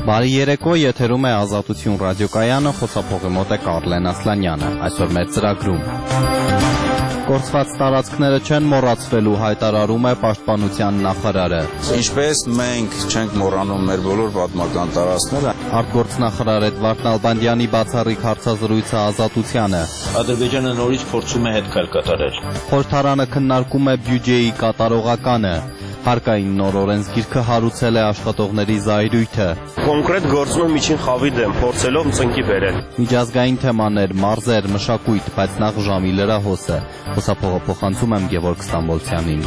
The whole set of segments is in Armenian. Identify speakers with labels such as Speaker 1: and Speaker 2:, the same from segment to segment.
Speaker 1: Բարի երեկո, եթերում է Ազատություն ռադիոկայանը, խոսափողի մոտ է Կարլեն Ասլանյանը, այսօր մեր ծրագրում։ Կորցված տարածքները չեն մոռացվելու, հայտարարում է Պաշտպանության նախարարը։
Speaker 2: Ինչպես մենք չենք մոռանում մեր բոլոր պատմական տարածքները։
Speaker 1: Արտգործնախարար Էդվարդ Նալբանդյանի բացառիկ հարցազրույցը Ազատությանը։
Speaker 3: Ադրբեջանը նորից փորձում է հետքայլ կատարել։
Speaker 1: Խորհրդարանը քննարկում է բյուջեի կատարողականը։ Հարկային նոր օրենսգիրքը հարուցել է աշխատողների զայրույթը։
Speaker 4: Կոնկրետ գործում միջին խավի դեմ, փորձելով ծնկի բերել։
Speaker 1: Միջազգային թեմաներ, մարզեր, մշակույթ, բայց նախ ժամի լրահոսը։ Խոսափողը փոխանցում եմ Գևորգ Ստամբոլցյանին։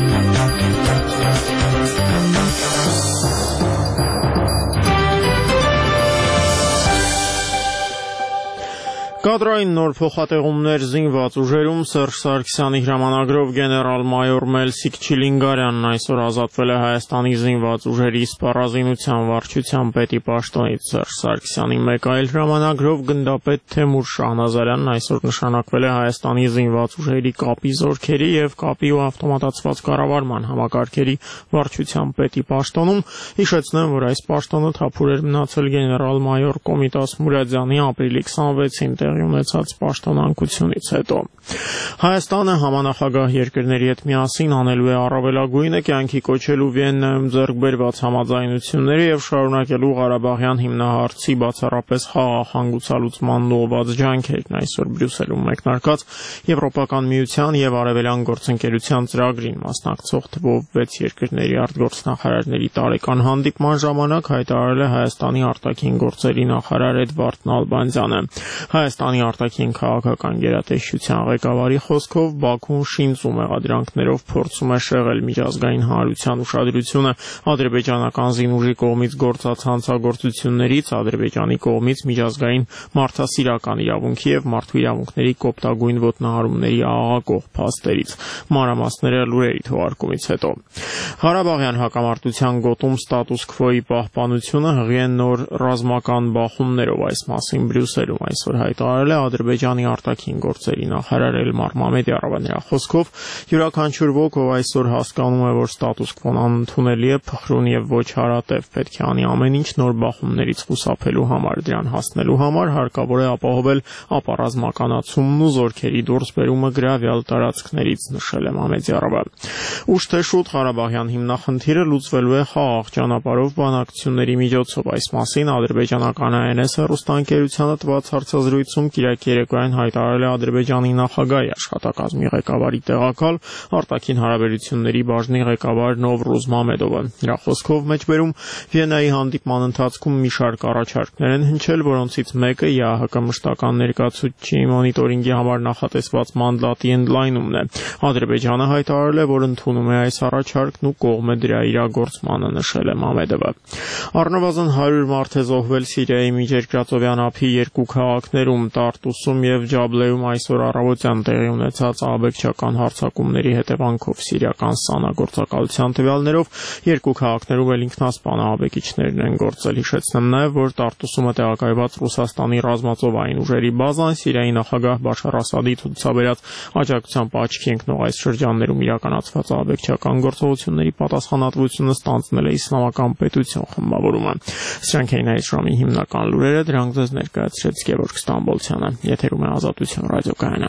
Speaker 5: Կադրային նոր փոխատեղումներ զինված ուժերում Սերժ Սարգսյանի հրամանագրով գեներալ-մայոր Մելսիկ Չիլինգարյանն այսօր ազատվել է Հայաստանի զինված ուժերի սպառազինության վարչության պետի պաշտոնից։ Սերժ Սարգսյանի մեկ այլ հրամանագրով գնդապետ Թեմուր Շահնազարյանն այսօր նշանակվել է Հայաստանի զինված ուժերի կապի զորքերի եւ կապի ու ավտոմատացված կառավարման համակարգերի վարչության պետի պաշտոնում։ Հիշեցնեմ, որ այս պաշտոնը թափուր էր մնացել գեներալ-մայոր Կոմիտաս Մուրադյանի ապրիլի 26-ին ունեցած պաշտոնանկությունից հետո։ Հայաստանը համանախագահ երկրների հետ միասին անելու է առավելագույնը կյանքի կոչելու Վիեննայում ձեռք բերված համաձայնությունները եւ շարունակելու Ղարաբաղյան հիմնահարցի բացառապես խաղաղ հանգուցալուծման ուղղված ջանքերն այսօր Բրյուսելում մեկնարկած Եվրոպական միության եւ Արևելյան գործընկերության ծրագրին մասնակցող թվով 6 երկրների արտգործնախարարների տարեկան հանդիպման ժամանակ հայտարարել է Հայաստանի արտաքին գործերի նախարար Էդվարդ Նալբանդյանը։ Հայաստանի արտաքին քաղաքական գերատեսչության ղեկավարի խոսքով Բաքուն շինծ ու մեղադրանքներով փորձում է շեղել միջազգային հանրության ուշադրությունը ադրբեջանական զինուժի կողմից գործած հանցագործություններից, Ադրբեջանի կողմից միջազգային մարդասիրական իրավունքի եւ մարդու իրավունքների կոպտագույն ոտնահարումների աղաղակող փաստերից։ Մանրամասները լուրերի թողարկումից հետո։ Ղարաբաղյան հակամարտության գոտում ստատուս քվոյի պահպանությունը հղի է նոր ռազմական բախումներով, այս մասին Բրյուսելում այսօր հայտարարել է Ադրբեջանի արտաքին գործերի նախարար Էլմար Մամեդյարովը։ Նրա խոսքով յուրաքանչյուր ոք, ով այսօր հասկանում է, որ ստատուս քվոն անընդունելի է, փխրուն եւ ոչ հարատև, պետք է անի ամեն ինչ նոր բախումներից խուսափելու համար։ Դրան հասնելու համար հարկավոր է ապահովել ապառազմականացումն ու զորքերի դուրսբերումը գրավյալ տարածքներից, նշել է Մամեդյարովը։ Ուշ թե շուտ Ղարաբաղյան հիմնախնդիրը լուծվելու է խաղաղ ճանապարհով բանակցությունների միջոցով։ Այս մասին ադրբեջանական ANS հեռուստաընկերությանը տված հարցազրույցում Կիրակի երեկոյան հայտարարել է Ադրբեջանի նախագահի աշխատակազմի ղեկավարի տեղակալ արտաքին հարաբերությունների բաժնի ղեկավար Նովրուզ Մամեդովը։ Նրա խոսքով մեջբերում Վիեննայի հանդիպման ընթացքում մի շարք առաջարկներ են հնչել, որոնցից մեկը ԵԱՀԿ մշտական ներկայացուցիչի մոնիտորինգի համար նախատեսված մանդատի ընդլայնումն է։ Ադրբեջանը հայտարարել է, որ ընդունում է այս առաջարկն ու կողմ է դրա իրագործմանը, նշել է Մամեդովը։ Առնվազն 100 մարդ է զոհվել Սիրիայի միջերկրածովյան ափի երկու քաղաքներում Տարտուսում եւ Ջաբլեում այսօր առավոտյան տեղի ունեցած ահաբեկչական հարձակումների հետևանքով սիրիական ՍԱՆԱ գործակալության տվյալներով երկու քաղաքներում էլ ինքնասպան ահաբեկիչներն են գործել։ Հիշեցնեմ նաեւ, որ Տարտուսում է տեղակայված Ռուսաստանի ռազմածովային ուժերի բազան Սիրիայի նախագահ Բաշար Ասադի ցուցաբերած աջակցությամբ աչքի ընկնող այս շրջաններում իրականացված ահաբեկչական գործողությունների պատասխանատվությունը ստանձնել է Իսլամական պետություն խմբավորումը։ Սրանք էին այս ժամի հիմնական լուրերը, դրանք ձեզ ներկայացրեց Գևորգ Ստամբոլցյանը։ Եթերում է Ազատություն ռադիոկայանը։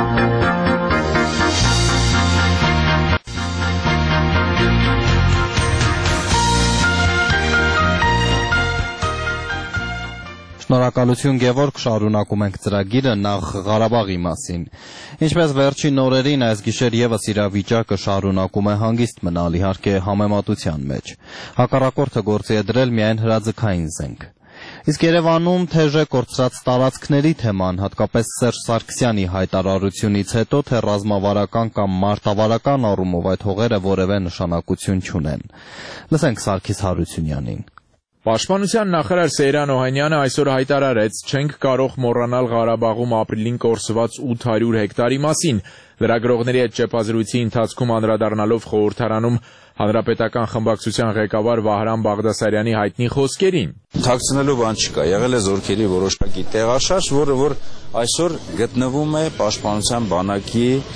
Speaker 1: Շնորհակալություն Գևորգ, շարունակում ենք ծրագիրը նախ Ղարաբաղի մասին։ Ինչպես վերջին օրերին այս գիշեր եւս իրավիճակը շարունակում է հանգիստ մնալ, իհարկե համեմատության մեջ։ Հակառակորդը գործի է դրել միայն հրաձգային զենք։ Իսկ Երևանում թեժ է կորցրած տարածքների թեման, հատկապես Սերժ Սարգսյանի հայտարարությունից հետո, թե ռազմավարական կամ մարտավարական առումով այդ հողերը որևէ նշանակություն չունեն։ Լսենք Սարգիս Հարությունյանին։
Speaker 6: Պաշտպանության նախարար Սեյրան Օհանյանը այսօր հայտարարեց, չենք կարող մոռանալ Ղարաբաղում ապրիլին կորսված 800 հեկտարի մասին։ Լրագրողների հետ ճեպազրույցի ընթացքում անդրադառնալով խորհրդարանում Հանրապետական խմբակցության ղեկավար Վահրամ Բաղդասարյանի հայտնի խոսքերին։
Speaker 2: Թաքցնելու բան չկա, եղել է զորքերի որոշակի տեղաշարժ, որը այսօր գտնվում է Պաշտպանության բանակի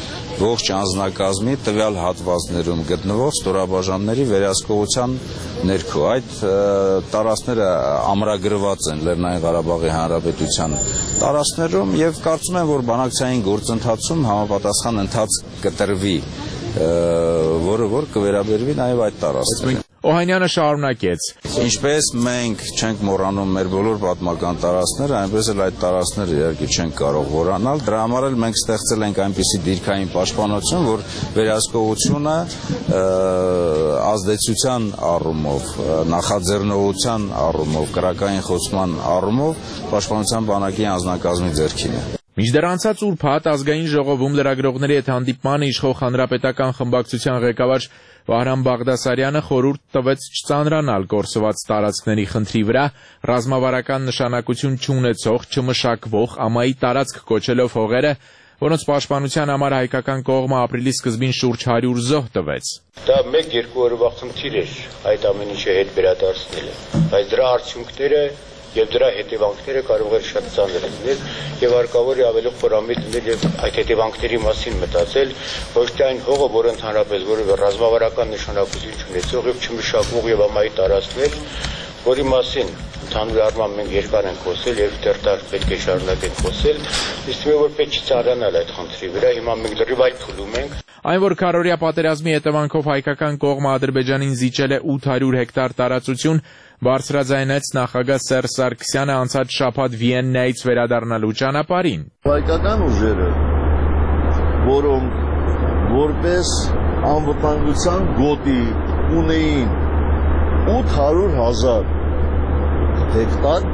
Speaker 2: ողջ անձնակազմի տվյալ հատվածներում գտնվող ստորաբաժանների վերահսկողության ներքո։ Այդ տարածքները ամրագրված են Լեռնային Ղարաբաղի Հանրապետության տարածքներում եւ կարծում եմ, որ բանակցային գործընթացում համապատասխան ընթացք կտրվի, որը որ կվերաբերվի նաեւ այդ տարածքներին։
Speaker 6: Օհանյանը շարունակեց.
Speaker 2: Ինչպես մենք չենք մոռանում մեր բոլոր պատմական տարածքները, այնպես էլ այդ տարածքները իհարկե չենք կարող մոռանալ։ Դրա համար էլ մենք ստեղծել ենք այնպիսի դիրքային պաշտպանություն, որ վերահսկողությունը ազդեցության առումով, նախաձեռնողության առումով, կրակային խոցման առումով պաշտպանության բանակի անձնակազմի ձեռքին է։
Speaker 6: Մինչդեռ անցած ուրբաթ ազգային ժողովում լրագրողների հետ հանդիպմանը իշխող հանրապետական խմբակցության ղեկավար Վահրամ Բաղդասարյանը խորհուրդ տվեց չծանրանալ կորսված տարածքների խնդրի վրա, ռազմավարական նշանակություն չունեցող, չմշակվող ամայի տարածք կոչելով հողերը, որոնց պաշտպանության համար հայկական կողմը ապրիլի սկզբին շուրջ 100 զոհ տվեց։
Speaker 7: Դա 1-2 օրվա խնդիր էր այդ ամեն ինչը հետ վերադարձնելը, բայց դրա արդյունքները եւ դրա հետևանքները կարող են շատ ծանր լինել եւ հարկավոր է ավելի խորամիտ լինել եւ այդ հետևանքների մասին մտածել, ոչ թե այն հողը, որը ընդհանրապես որևէ ռազմավարական նշանակություն չունեցող եւ չմշակվող եւ ամայի տարածքներ, որի մասին ընդհանուր առմամբ մենք երկար ենք խոսել եւ դեռ պետք է շարունակենք խոսել, իսկ մի որ պետք չի ծանրանալ այդ խնդրի վրա, հիմա մենք դեռ այլ փուլում ենք։
Speaker 6: Այն, որ քարորիա պատերազմի հետևանքով հայկական կողմը Ադրբեջանին զիջել է 800 հեկտար տարածություն, բարձրաձայնեց նախագահ Սերժ Սարգսյանը անցած շաբաթ Վիեննայից վերադառնալու ճանապարհին։
Speaker 8: Հայկական ուժերը, որոնք որպես անվտանգության գոտի ունեին 800,000 հեկտար,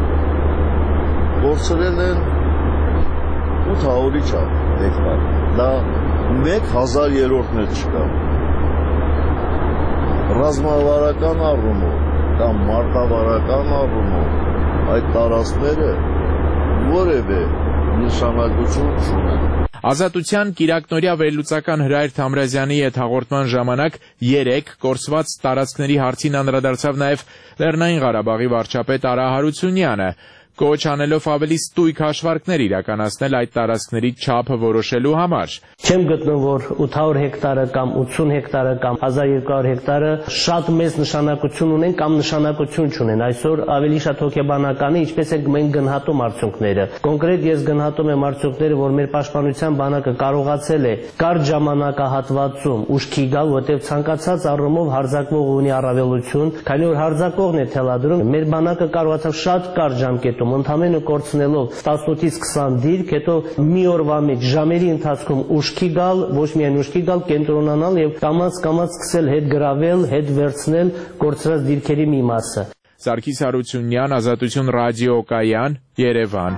Speaker 8: կորցրել են 800-ի չափ հեկտար։ Դա 1/1000-ն էլ չկա։ Ռազմավարական առումով կամ մարտավարական առումով այդ տարածքները որևէ նշանակություն չունեն։
Speaker 6: Ազատության կիրակնօրյա վերլուծական Հրայր Թամրազյանի հետ հաղորդման ժամանակ 3 կորսված տարածքների հարցին անդրադարձավ նաև Լեռնային Ղարաբաղի վարչապետ Արա Հարությունյանը, կոչ անելով ավելի ստույգ հաշվարկներ իրականացնել այդ տարածքների չափը որոշելու համար։
Speaker 9: Չեմ գտնում, որ 800 հեկտարը կամ 80 հեկտարը կամ 1200 հեկտարը շատ մեծ նշանակություն ունեն կամ նշանակություն չունեն։ Այսօր ավելի շատ հոգեբանական է, ինչպես է մենք գնահատում արդյունքները։ Կոնկրետ ես գնահատում եմ արդյունքները, որ մեր պաշտպանության բանակը կարողացել է կարճ ժամանակահատվածում ուշքի գալ, որտեղ ցանկացած առումով հարձակվող ունի առավելություն, քանի որ հարձակողն է թելադրում, մեր բանակը կարողացավ շատ կարճ ժամկետում ընդամենը կորցնելով 18-ից 20 դիրք, հետո մի օրվա մեջ ժամերի ընթացքում ուշքի գալ, ոչ միայն ուշքի գալ, կենտրոնանալ եւ կամաց սկսել հետ գրավել, հետ վերցնել կորցրած դիրքերի մի մասը։
Speaker 6: Սարգիս Հարությունյան, Ազատություն ռադիոկայան, Երևան։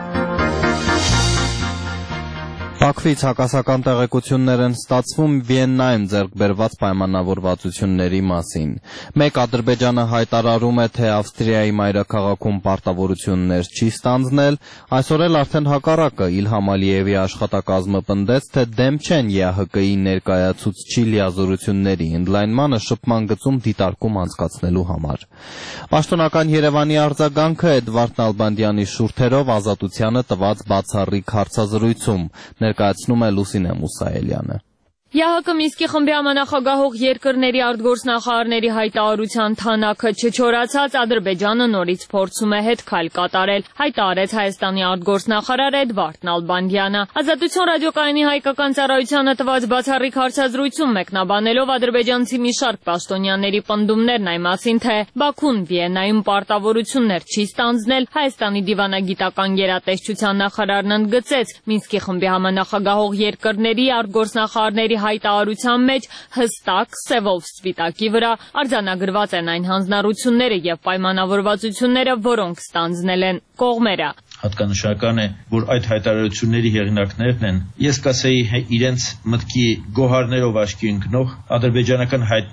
Speaker 1: Բաքվից հակասական տեղեկություններ են ստացվում Վիեննայում ձեռք բերված պայմանավորվածությունների մասին։ Մեկ Ադրբեջանը հայտարարում է, թե Ավստրիայի մայրաքաղաքում պարտավորություններ չի ստանձնել, այսօր էլ արդեն հակառակը Իլհամ Ալիևի աշխատակազմը պնդեց, թե դեմ չեն ԵԱՀԿ-ի ներկայացուցչի լիազորությունների ընդլայնմանը շփման գծում դիտարկում անցկացնելու համար։ Պաշտոնական Երևանի արձագանքը Էդվարդ Նալբանդյանի շուրթերով Ազատությանը տված բացառիկ հարցազրույցում ներկայացնում է Լուսինե Մուսայելյանը։
Speaker 10: ԵԱՀԿ Մինսկի խմբի համանախագահող երկրների արտգործնախարարների հայտարարության թանակը չչորացած Ադրբեջանը նորից փորձում է հետքայլ կատարել, հայտարարեց Հայաստանի արտգործնախարար Էդվարդ Նալբանդյանը։ Ազատություն ռադիոկայանի հայկական ծառայությանը տված բացառիկ հարցազրույցում մեկնաբանելով ադրբեջանցի մի շարք պաշտոնյաների պնդումներն այն մասին, թե Բաքուն Վիեննայում պարտավորություններ չի ստանձնել, Հայաստանի դիվանագիտական գերատեսչության նախարարն ընդգծեց Մինսկի խմբի համանախագահող երկրների արտգործնախարարների հայտարարության մեջ հստակ սևով սպիտակի վրա արձանագրված են այն հանձնառությունները եւ պայմանավորվածությունները, որոնք ստանձնել են կողմերը։
Speaker 3: Հատկանշական է, որ այդ հայտարարությունների հեղինակներն են, ես կասեի իրենց մտքի գոհարներով աչքի ընկնող ադրբեջանական հայտնի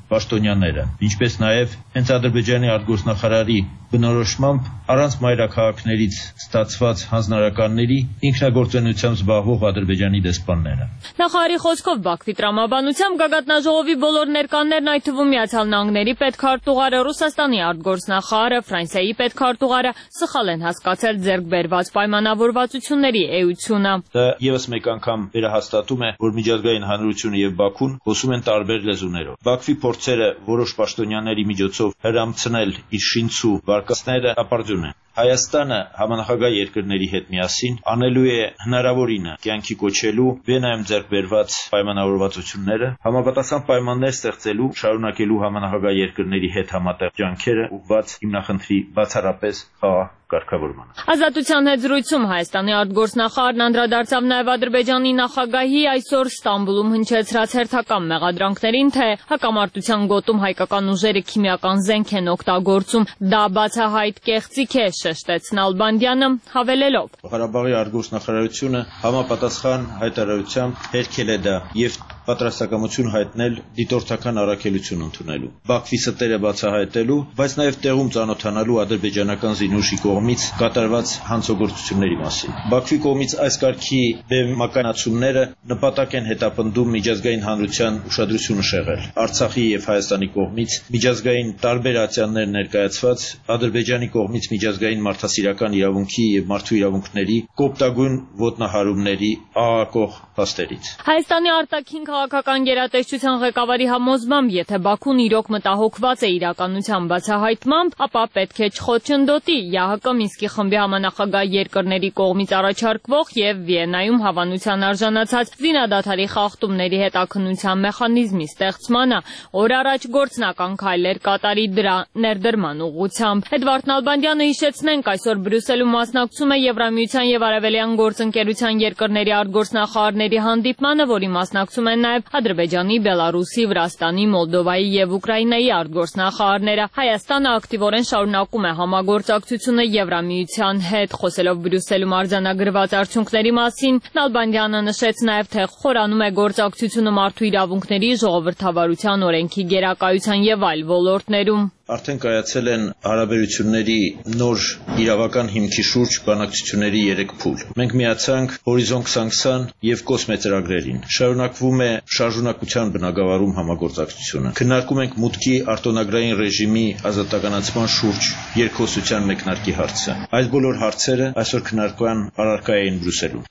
Speaker 3: պաշտոնյաները, ինչպես նաև հենց Ադրբեջանի արտգործնախարարի բնորոշմամբ առանց մայրաքաղաքներից ստացված հանձնարարականների ինքնագործունեությամբ զբաղվող Ադրբեջանի դեսպանները։
Speaker 10: Նախարարի խոսքով Բաքվի տրամաբանությամբ գագաթնաժողովի բոլոր ներկաներն, այդ թվում Միացյալ Նահանգների պետքարտուղարը, Ռուսաստանի արտգործնախարարը, Ֆրանսիայի պետքարտուղարը սխալ են հասկացել ձեռք բերված պայմանավորվածությունների էությունը։
Speaker 3: Դա ևս մեկ անգամ վերահաստատում է, որ միջազգային հանրությունը եւ Բաքուն խոսում են տարբեր լեզուներով։ Բաքվի փորձերը որոշ պաշտոնյաների միջոցով հրամցնել իր շինցու վարկածները ապարդյուն են։ Հայաստանը համանախագահ երկրների հետ միասին անելու է հնարավորինը կյանքի կոչելու Վիեննայում ձեռք բերված պայմանավորվածությունները, համապատասխան պայմաններ ստեղծելու, շարունակելու համանախագահ երկրների հետ համատեղ ջանքերը ուղղված հիմնախնդրի բացառապես խաղաղ կարգավորմանը։
Speaker 10: Ազատության հետ զրույցում Հայաստանի արտգործնախարարն անդրադարձավ նաև Ադրբեջանի նախագահի այսօր Ստամբուլում հնչեցրած հերթական մեղադրանքներին, թե հակամարտության գոտում հայկական ուժերը քիմիական զենք են օգտագործում, դա բացահայտ կեղծիք է, շեշտեց Նալբանդյանը, հավելելով.
Speaker 3: Ղարաբաղի արտգործնախարարությունը համապատասխան հայտարարությամբ հերքել է դա եւ պատրաստակամություն հայտնել դիտորդական առաքելություն ընդունելու, Բաքվի ստերը բացահայտելու, բայց նաև տեղում ծանոթանալու ադրբեջանական զինուժի կողմից կատարված հանցագործությունների մասին։ Բաքվի կողմից այս կարգի բեմականացումները նպատակ են հետապնդում միջազգային հանրության ուշադրությունը շեղել։ Արցախի եւ Հայաստանի կողմից միջազգային տարբեր ատյաններ ներկայացված Ադրբեջանի կողմից միջազգային մարդասիրական իրավունքի եւ մարդու իրավունքների կոպտագույն ոտնահարումների աղաղակող փաստերից։
Speaker 10: Հայաստանի արտաքին քաղաքական գերատեսչության ղեկավարի համոզմամբ, եթե Բաքուն իրոք մտահոգված է իրականության բացահայտմամբ, ապա պետք է չխոչընդոտի ԵԱՀԿ Մինսկի խմբի համանախագահ երկրների կողմից առաջարկվող եւ Վիեննայում հավանության արժանացած զինադադարի խախտումների հետաքննության մեխանիզմի ստեղծմանը, օր առաջ գործնական քայլեր կատարի դրա ներդրման ուղղությամբ։ Էդվարդ Նալբանդյանը հիշեցնենք, այսօր Բրյուսելում մասնակցում է Եվրամիության եւ Արևելյան գործընկերության երկրների արտգործնախարարների հանդիպմանը, որի մասնակցում են նաև Ադրբեջանի, Բելարուսի, Վրաստանի, Մոլդովայի եւ Ուկրաինայի արտգործնախարարները։ Հայաստանը ակտիվորեն շարունակում է համագործակցությունը Եվրամիության հետ, խոսելով Բրյուսելում արձանագրված արդյունքների մասին, Նալբանդյանը նշեց նաև, թե խորանում է գործակցությունը մարդու իրավունքների, ժողովրդավարության օրենքի գերակայության եւ այլ ոլորտներում։
Speaker 3: Արդեն կայացել են հարաբերությունների նոր իրավական հիմքի շուրջ բանակցությունների 3 փուլ։ Մենք միացանք Հորիզոն 2020 եւ Կոսմե ծրագրերին։ Շարունակվում է շարժունակության բնագավառում համագործակցությունը։ Քննարկում ենք մուտքի արտոնագրային ռեժիմի ազատականացման շուրջ երկխոսության մեկնարկի հարցը։ Այս բոլոր հարցերը այսօր քննարկման առարկա էին Բրյուսելում։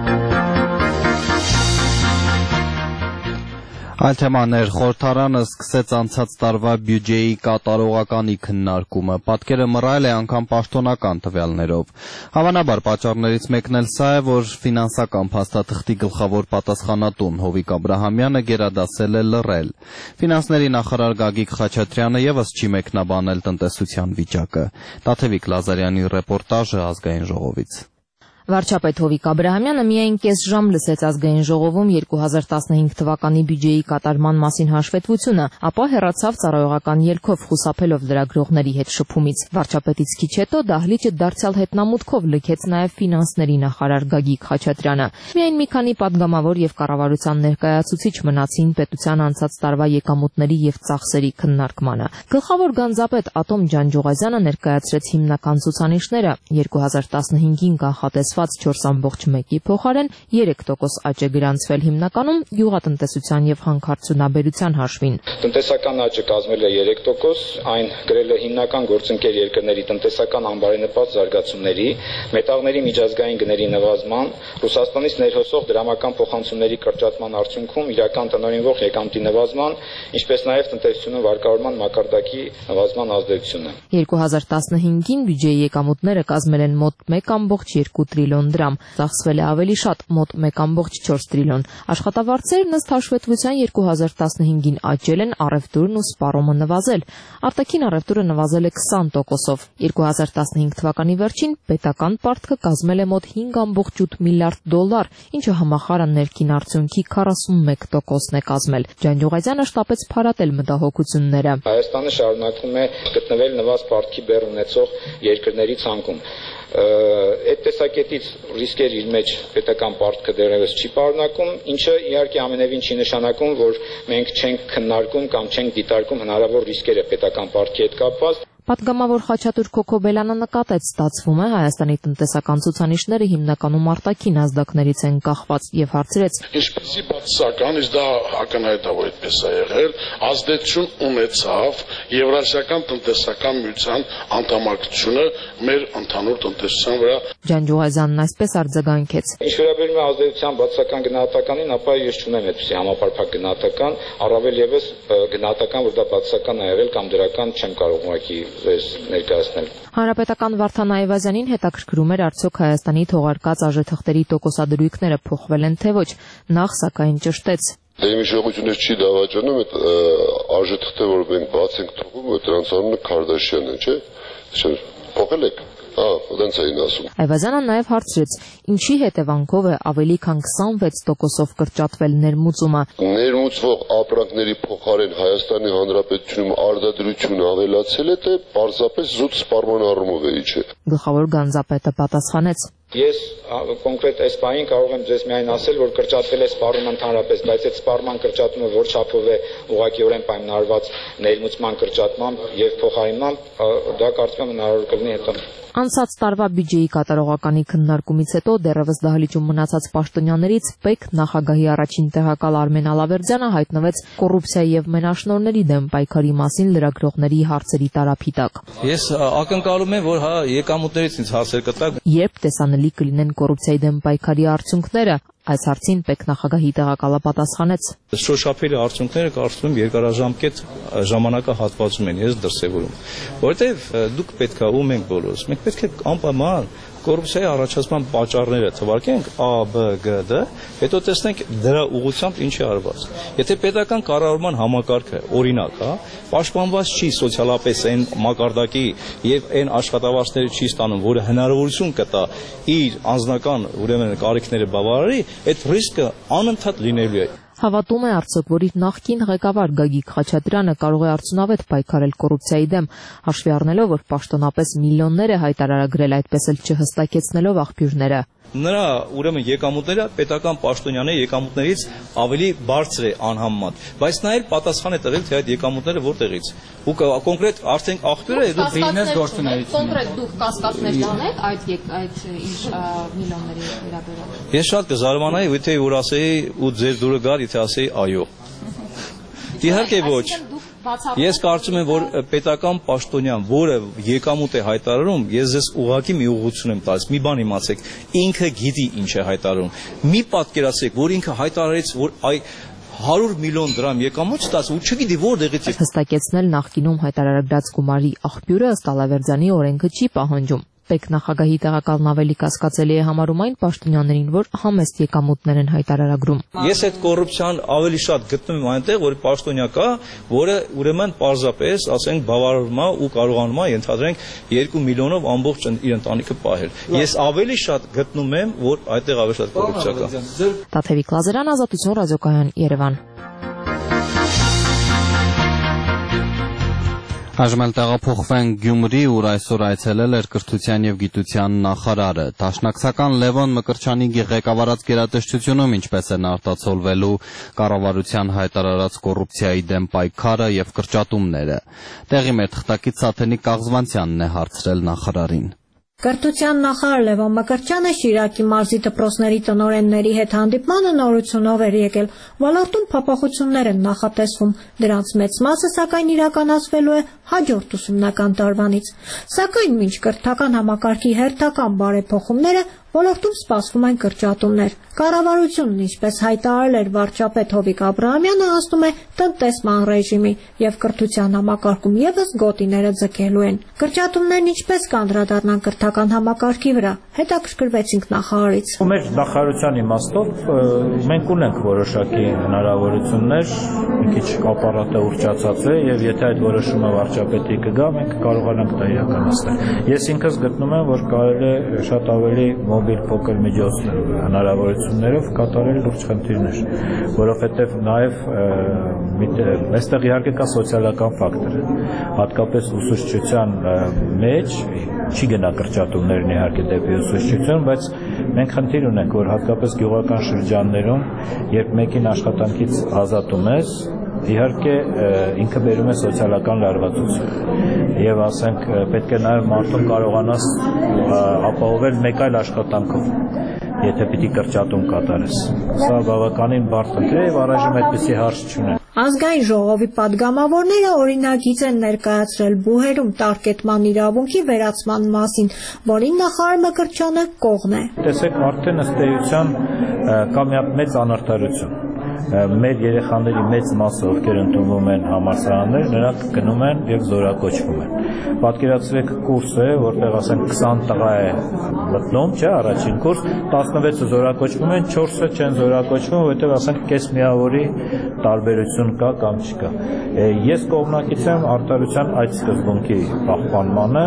Speaker 1: Այլ թեմաներ, խորհրդարանը սկսեց անցած տարվա բյուջեի կատարողականի քննարկումը, պատկերը մռայլ է անգամ պաշտոնական տվյալներով։ Հավանաբար պատճառներից մեկն էլ սա է, որ ֆինանսական փաստաթղթի գլխավոր պատասխանատուն Հովիկ Աբրահամյանը գերադասել է լռել։ Ֆինանսների նախարար Գագիկ Խաչատրյանը ևս չի մեկնաբանել տնտեսության վիճակը։ Տաթևիկ Լազարյանի ռեպորտաժը Ազգային ժողովից։
Speaker 11: Վարչապետ Հովիկ Աբրահամյանը միայն կես ժամ լսեց Ազգային ժողովում 2015 թվականի բյուջեի կատարման մասին հաշվետվությունը, ապա հեռացավ ծառայողական ելքով խուսափելով լրագրողների հետ շփումից։ Վարչապետից քիչ հետո դահլիճը դարձյալ հետնամուտքով լքեց նաև ֆինանսների նախարար Գագիկ Խաչատրյանը։ Միայն մի քանի падգամավոր եւ կառավարության ներկայացուցիչ մնացին պետության անցած տարվա եկամուտների եւ ծախսերի քննարկմանը։ Գլխավոր գանձապետ Ատոմ Ջանջուղազյանը ներկայացրեց հիմնական ցուցանիշները 2015-ին կանխատես 4.1-ի փոխարեն 3% աճ է գրանցվել հիմնականում գյուղատնտեսության եւ հանքարդյունաբերության հաշվին։
Speaker 12: Տնտեսական աճը կազմել է 3%, այն գրել է հիմնական գործընկեր երկրների տնտեսական անբարենպաստ զարգացումների, մետաղների միջազգային գների նվազման, Ռուսաստանից ներհոսող դրամական փոխանցումների կրճատման արդյունքում իրական տնօրինվող եկամտի նվազման, ինչպես նաեւ տնտեսությունում վարկավորման մակարդակի նվազման ազդեցությունը։
Speaker 11: 2015-ին բյուջեի եկամուտները կազմել են մոտ 1.2 տրիլիոն դրամ, ծախսվել է ավելի շատ, մոտ 1.4 տրիլիոն։ Աշխատավարձերն ըստ հաշվետվության 2015-ին աճել են, առևտուրն ու սպառումը նվազել։ Արտաքին առևտուրը նվազել է 20%-ով։ 2015 թվականի վերջին պետական պարտքը կազմել է մոտ 5.8 միլիարդ դոլար, ինչը համախառն ներքին արդյունքի 41%-ն է կազմել։ Ջանջուղազյանը շտապեց փարատել մտահոգությունները։
Speaker 12: Հայաստանը շարունակում է գտնվել նվազ պարտքի բեռ ունեցող երկրների ցանկում։ Այդ տեսակետից ռիսկեր իր մեջ պետական պարտքը դեռևս չի պարունակում, ինչը իհարկե ամենևին չի նշանակում, որ մենք չենք քննարկում կամ չենք դիտարկում հնարավոր ռիսկերը պետական պարտքի հետ կապված։
Speaker 11: Պատգամավոր Խաչատուր Քոքոբելյանը նկատեց, ստացվում է Հայաստանի տնտեսական ցուցանիշները հիմնականում արտաքին ազդակներից են կախված եւ հարցրեց.
Speaker 13: Ինչպեսի բացասական, իսկ դա ակնհայտ է, որ այդպես է եղել, ազդեցություն ունեցավ Եվրասիական տնտեսական միության անդամակցությունը մեր ընդհանուր տնտեսության վրա։
Speaker 11: Ջանջուղազյանն այսպես արձագանքեց.
Speaker 12: Ինչ վերաբերում է ազդեցության բացասական գնահատականին, ապա ես չունեմ այդպիսի համապարփակ գնահատական, առավել եւս գնահատական, որ դա բացասական է եղել կամ դրական չեմ կարող ուղղակի ներկայացնել։
Speaker 11: Հանրապետական Վարդան Այվազյանին հետաքրքրում էր արդյոք Հայաստանի թողարկած արժեթղթերի տոկոսադրույքները փոխվել են թե ոչ, նախ սակայն ճշտեց.
Speaker 14: Իմ իշխանությունից չի դավաճանում այդ արժեթղթերը, որ մենք բաց ենք թողում, դրանց անունը Քարդաշյանն է, չէ՞։ Փոխել եք։ Դենց էին ասում։
Speaker 11: Այվազյանը նաև հարցրեց, ինչի հետևանքով է ավելի քան 26%-ով կրճատվել ներմուծումը։
Speaker 14: Ներմուծվող ապրանքների փոխարեն Հայաստանի Հանրապետությունում արտադրությունը ավելացել է, թե պարզապես զուտ սպառման առումով է, չէ։
Speaker 11: Գլխավոր գանձապետը պատասխանեց.
Speaker 12: Ես կոնկրետ այս պահին կարող եմ ձեզ միայն ասել, որ կրճատվել է սպառումը ընդհանրապես, բայց այդ սպառման կրճատումը որ չափով է ուղղակիորեն պայմանավորված ներմուծման կրճատմամբ եւ փոխարինմամբ, դա կարծում եմ հնարավոր կլինի հետո։
Speaker 11: Անցած տարվա բյուջեի կատարողականի քննարկումից հետո դեռևս դահլիճում մնացած պաշտոնյաներից ՊԵԿ նախագահի առաջին տեղակալ Արմեն Ալավերդյանը հայտնվեց կոռուպցիայի եւ մենաշնորհների դեմ պայքարի մասին լրագրողների հարցերի տարափի տակ։
Speaker 15: Ես ակնկալում եմ, որ եկամուտներից ինձ հարցեր կտակ։
Speaker 11: Երբ տեսանելի կլինեն կոռուպցիայի դեմ պայքարի արդյունքները, այս հարցին ՊԵԿ նախագահի տեղակալը պատասխանեց.
Speaker 15: Շոշափելի արդյունքները կարծում եմ երկարաժամկետ ժամանակահատվածում են ես դրսևորում, որովհետև դուք պետք է ու մենք բոլորս, մենք պետք է անպայման կոռուպցիայի առաջացման պատճառները թվարկենք A, B, G, D, հետո տեսնենք դրա ուղղությամբ ինչ է արված։ Եթե պետական կառավարման համակարգը օրինակ է, պաշտպանված չի սոցիալապես այն մակարդակի եւ այն աշխատավարձները չի ստանում, որը հնարավորություն կտա իր անձնական ուրեմն կարիքները բավարարի, այդ ռիսկը անընդհատ լինելու է։
Speaker 11: Հավատում է արդյոք, որ իր նախկին ղեկավար Գագիկ Խաչատրյանը կարող է արդյունավետ պայքարել կոռուպցիայի դեմ, հաշվի առնելով, որ պաշտոնապես միլիոններ է հայտարարագրել, այդպես էլ չհստակեցնելով աղբյուրները։
Speaker 15: Նրա ուրեմն եկամուտները պետական պաշտոնյաների եկամուտներից ավելի բարձր է անհամեմատ, բայց նա էլ պատասխան է տվել, թե այդ եկամուտները որտեղից։ Ու կոնկրետ արդեն աղբյուրը դու բիզնես գործունեություն։ Կոնկրետ դուք կասկածներ տանեք այդ ինչ միլիոնների վերաբերյալ։ Ես շատ կզարմանայի, եթե որ ասեի ու ձեր դուրը գար, եթե ասեի այո։ Իհարկե ոչ։ Ես կարծում եմ, որ պետական պաշտոնյան, որը եկամուտ է հայտարարում, ես ձեզ ուղղակի մի ուղղություն եմ տալիս, մի բան իմացեք, ինքը գիտի ինչ է հայտարարում։ Մի պատկերացրեք, որ ինքը հայտարարեց, որ 100 միլիոն դրամ եկամուտ ստաց ու չգիտի որտեղից է։
Speaker 11: Հստակեցնել նախկինում հայտարարած գումարի աղբյուրը ըստ Ալավերդյանի օրենքը չի պահանջում։ ՊԵԿ նախագահի տեղակալն ավելի կասկածելի է համարում այն պաշտոնյաներին, որ համեստ եկամուտներ են հայտարարագրում։
Speaker 15: Ես այդ կոռուպցիան ավելի շատ գտնում եմ այնտեղ, որ պաշտոնյա կա, որը ուրեմն պարզապես, ասենք, բավարարում է ու կարողանում է ենթադրենք 2 միլիոնով ամբողջ իր ընտանիքը պահել։ Ես ավելի շատ գտնում եմ, որ այդտեղ ավելի շատ կոռուպցիա կա։
Speaker 11: Տաթևիկ Լազարյան, Ազատություն, ռադիոկայան, Երևան։
Speaker 1: Այժմ էլ տեղափոխվենք Գյումրի, ուր այսօր այցելել էր կրթության եւ գիտության նախարարը։ Դաշնակցական Լևոն Մկրտչյանի ղեկավարած գերատեսչությունում ինչպես են արտացոլվելու կառավարության հայտարարած կոռուպցիայի դեմ պայքարը եւ կրճատումները։ Տեղի մեր թղթակից Սաթենիկ Կաղզվանցյանն է հարցրել նախարարին։
Speaker 16: Կրթության նախարար Լևոն Մկրտչյանը Շիրակի մարզի դպրոցների տնօրենների հետ հանդիպմանը նորությունով էր եկել։ Ոլորտում փոփոխություններ են նախատեսվում, դրանց մեծ մասը սակայն իրականացվելու է հաջորդ ուսումնական տարվանից։ Սակայն մինչ կրթական համակարգի հերթական բարեփոխումները ոլորտում սպասվում են կրճատումներ։ Կառավարությունն, ինչպես հայտարարել էր վարչապետ Հովիկ Աբրահամյանը, հասնում է տնտեսման ռեժիմի եւ կրթության համակարգում եւս գոտիները ձգելու են։ Կրճատումներն ինչպես կանդրադառնան կրթական համակարգի վրա, հետաքրքրվեցինք նախարարից։
Speaker 17: Մեր նախարարության իմաստով մենք ունենք որոշակի հնարավորություններ, մի քիչ ապարատը ուռճացած է եւ եթե այդ որոշումը վարչապետի կգա, մենք կարողանանք դա իրականացնել։ Ես ինքս գտնում եմ, որ կարելի է շատ ավելի իր փոքր միջոցներով, հնարավորություններով կատարել լուրջ խնդիրներ, որովհետև նաև այստեղ իհարկե կա սոցիալական ֆակտոր, հատկապես ուսուցչության մեջ չի գնա կրճատումներն իհարկե դեպի ուսուցչություն, բայց մենք խնդիր ունենք, որ հատկապես գյուղական շրջաններում, երբ մեկին աշխատանքից ազատում ես, իհարկե ինքը բերում է սոցիալական լարվածություն եւ ասենք պետք է նաեւ մարդուն կարողանաս ապահովել մեկ այլ աշխատանքով, եթե պիտի կրճատում կատարես։ Սա բավականին բարդ խնդիր է եւ առայժմ այդպիսի հարց չունեն։
Speaker 16: Ազգային ժողովի падգամավորները օրինագիծ են ներկայացրել բուհերում տարկետման իրավունքի վերացման մասին, որին նախարար Մկրտչյանը կողմ է։
Speaker 17: Տեսեք, արդեն ըստ էության կա մի մեծ անարդարություն։ Մեր երեխաների մեծ մասը, ովքեր ընդունվում են համալսարաններ, նրանք գնում են եւ զորակոչվում են։ Պատկերացրեք կուրս է, որտեղ ասենք 20 տղա է մտնում, չէ, առաջին կուրս, 16-ը զորակոչվում են, 4-ը չեն զորակոչվում, որովհետեւ ասենք կես միավորի տարբերություն կա կամ չկա։ Ես կողմնակից եմ արտարության այդ սկզբունքի պահպանմանը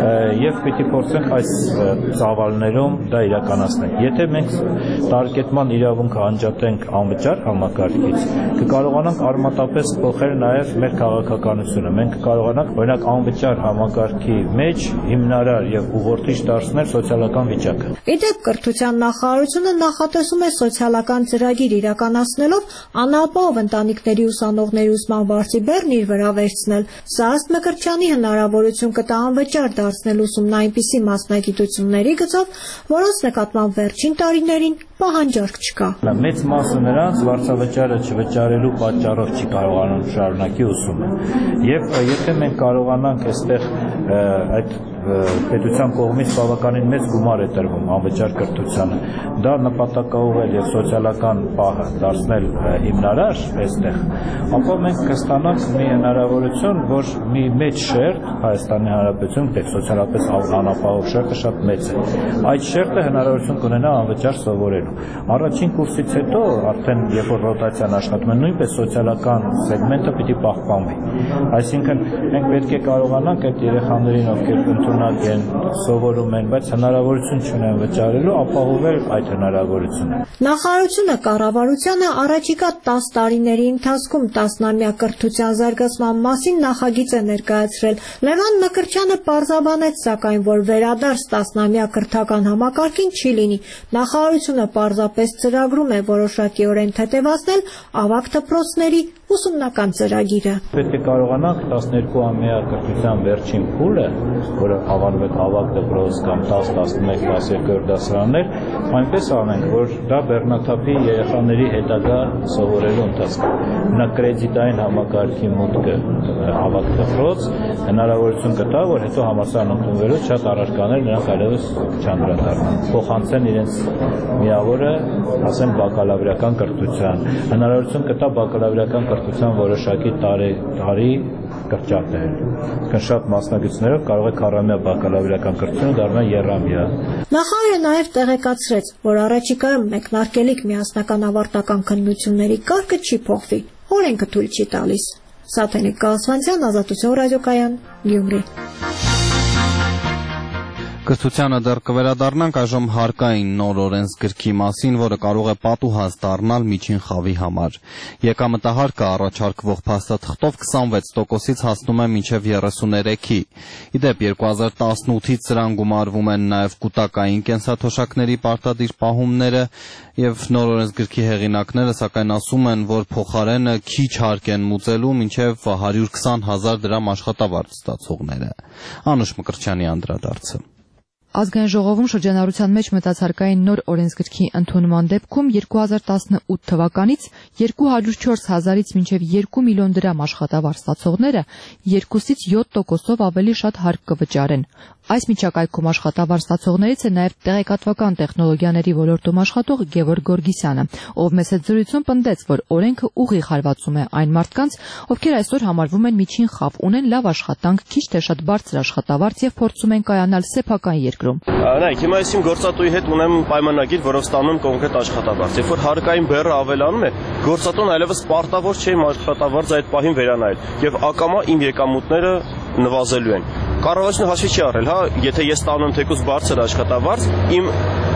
Speaker 17: եւ պիտի փորձենք այս ծավալներում դա իրականացնել։ Եթե մենք տարկետման իրավունքը անջատենք անվճար համակարգից, կկարողանանք արմատապես փոխել նաև մեր քաղաքականությունը։ Մենք կկարողանանք օրինակ անվճար համակարգի մեջ հիմնարար եւ ուղղորդիչ դարձնել սոցիալական վիճակը։
Speaker 16: Իդեպ կրթության նախարարությունը նախատեսում է սոցիալական ծրագիր իրականացնելով անապահով ընտանիքների ուսանողների ուսման վարձի բեռն իր վրա վերցնել։ Սա ըստ Մկրտչյանի հնարավորություն կտա անվճար դարձնել ուսումն այնպիսի մասնագիտությունների գծով, որոնց նկատմամբ վերջին տարիներին պահանջարկ չկա։
Speaker 17: Մեծ մասը նրանց վարձավճարը չվճարելու պատճառով չի կարողանում շարունակի ուսումը։ Եվ եթե մենք կարողանանք այստեղ այդ պետության կողմից բավականին մեծ գումար է տրվում անվճար կրթությանը, դա նպատակաուղղել եւ սոցիալական պահը դարձնել հիմնարար այստեղ, ապա մենք կստանանք մի հնարավորություն, որ մի մեծ շերտ Հայաստանի Հանրապետությունում դեպի սոցիալապես անապահով շերտը շատ մեծ է։ Այդ շերտը հնարավորություն կունենա անվճար սովորելու։ Առաջին կուրսից հետո արդեն երբ որ ռոտացիան աշխատում է, նույնպես սոցիալական սեգմենտը պիտի պահպանվի։ Այսինքն մենք պետք է կարողանանք այդ երեխաներին, ովքեր ընդունակ են, սովորում են, բայց հնարավորություն չունեն վճարելու, ապահովել այդ հնարավորությունը։
Speaker 16: Նախարարությունը կառավարությանը առաջիկա 10 տարիների ընթացքում տասնամյա կրթության զարգացման մասին նախագիծ է ներկայացրել։ Լևոն Մկրտչյանը պարզաբանեց, սակայն, որ վերադարձ տասնամյա կրթական համակարգին չի լինի։ Նախարարությունը պարզապես ծրագրում է որոշակիորեն թեթևացնել ավագ դպրոցների ուսումնական ծրագիրը։
Speaker 17: Պետք է կարողանանք 12-ամյա կրթության վերջին փուլը, որը ավարտվեց ավագ դպրոց կամ 10-11-12 դասարաններ, այնպես անենք, որ դա բեռնաթափի երեխաների հետագա սովորելու ընթացքում։ Նա կրեդիտային համակարգի մուտքը ավագ դպրոց հնարավորություն կտա, որ հետո համալսարան ընդունվելուց շատ առարկաներ նրանք այլևս չանդրադառնան, փոխանցեն իրենց միավորը, ասեմ, բակալավրիական կրթության, հնարավորություն կտա բակալավրիական կրթության որոշակի տարի կրճատել։ Շատ մասնագետներով կարող է 40-ամյա բակալավրիական կրթությունը դառնալ 30-ամյա։
Speaker 16: Նախարարը նաև տեղեկացրեց, որ առաջիկայում մեկնարկելիք միասնական ավարտական քննությունների կարգը չի փոխվի, օրենքը թույլ չի տալիս։ Սաթենիկ Կալասվանցյան, Ազատություն ռադիոկայան, Գյումրի։
Speaker 1: Կրթությանը դեռ կվերադառնանք այժմ հարկային նոր օրենսգրքի մասին, որը կարող է պատուհաս դառնալ միջին խավի համար։ Եկամտահարկը առաջարկվող փաստաթղթով 26%-ից հասնում է մինչև 33-ի։ Իդեպ 2018-ից սրան գումարվում են նաև կուտակային կենսաթոշակների պարտադիր պահումները, եւ նոր օրենսգրքի հեղինակները սակայն ասում են, որ փոխարենը քիչ հարկ են մուծելու մինչև 120,000 դրամ աշխատավարձ ստացողները։ Անուշ Մկրտչյանի անդրադարձը։
Speaker 11: Ազգային ժողովում շրջանառության մեջ մտած հարկային նոր օրենսգրքի ընդունման դեպքում 2018 թվականից 204,000-ից մինչև 2 միլիոն դրամ աշխատավարձ ստացողները 2-ից 7%-ով ավելի շատ հարկ կվճարեն։ Այս միջակայքում աշխատավարձ ստացողներից է նաև տեղեկատվական տեխնոլոգիաների ոլորտում աշխատող Գևորգ Գորգիսյանը, ով մեծ զրույցում պնդեց, որ օրենքը ուղիղ հարվածում է այն մարդկանց, ովքեր այսօր համարվում են միջին խավ, ունեն լավ աշխատանք, քիչ թե շատ բարձր աշխատավարձ եւ փորձում են կայանալ սեփական երկրում։
Speaker 4: Նայեք, հիմա ես իմ գործատուի հետ ունեմ պայմանագիր, որով ստանում կոնկրետ աշխատավարձ։ Երբ որ հարկային բեռը ավելանում է, գործատուն այլևս պարտավոր չէ իմ աշխատավարձը այդ պահին վերանայել եւ ակամա իմ եկամուտները նվազելու են։ Կառավարությունը հաշվի չի առել, հա, եթե ես ստանում եմ թեկուզ բարձր աշխատավարձ, իմ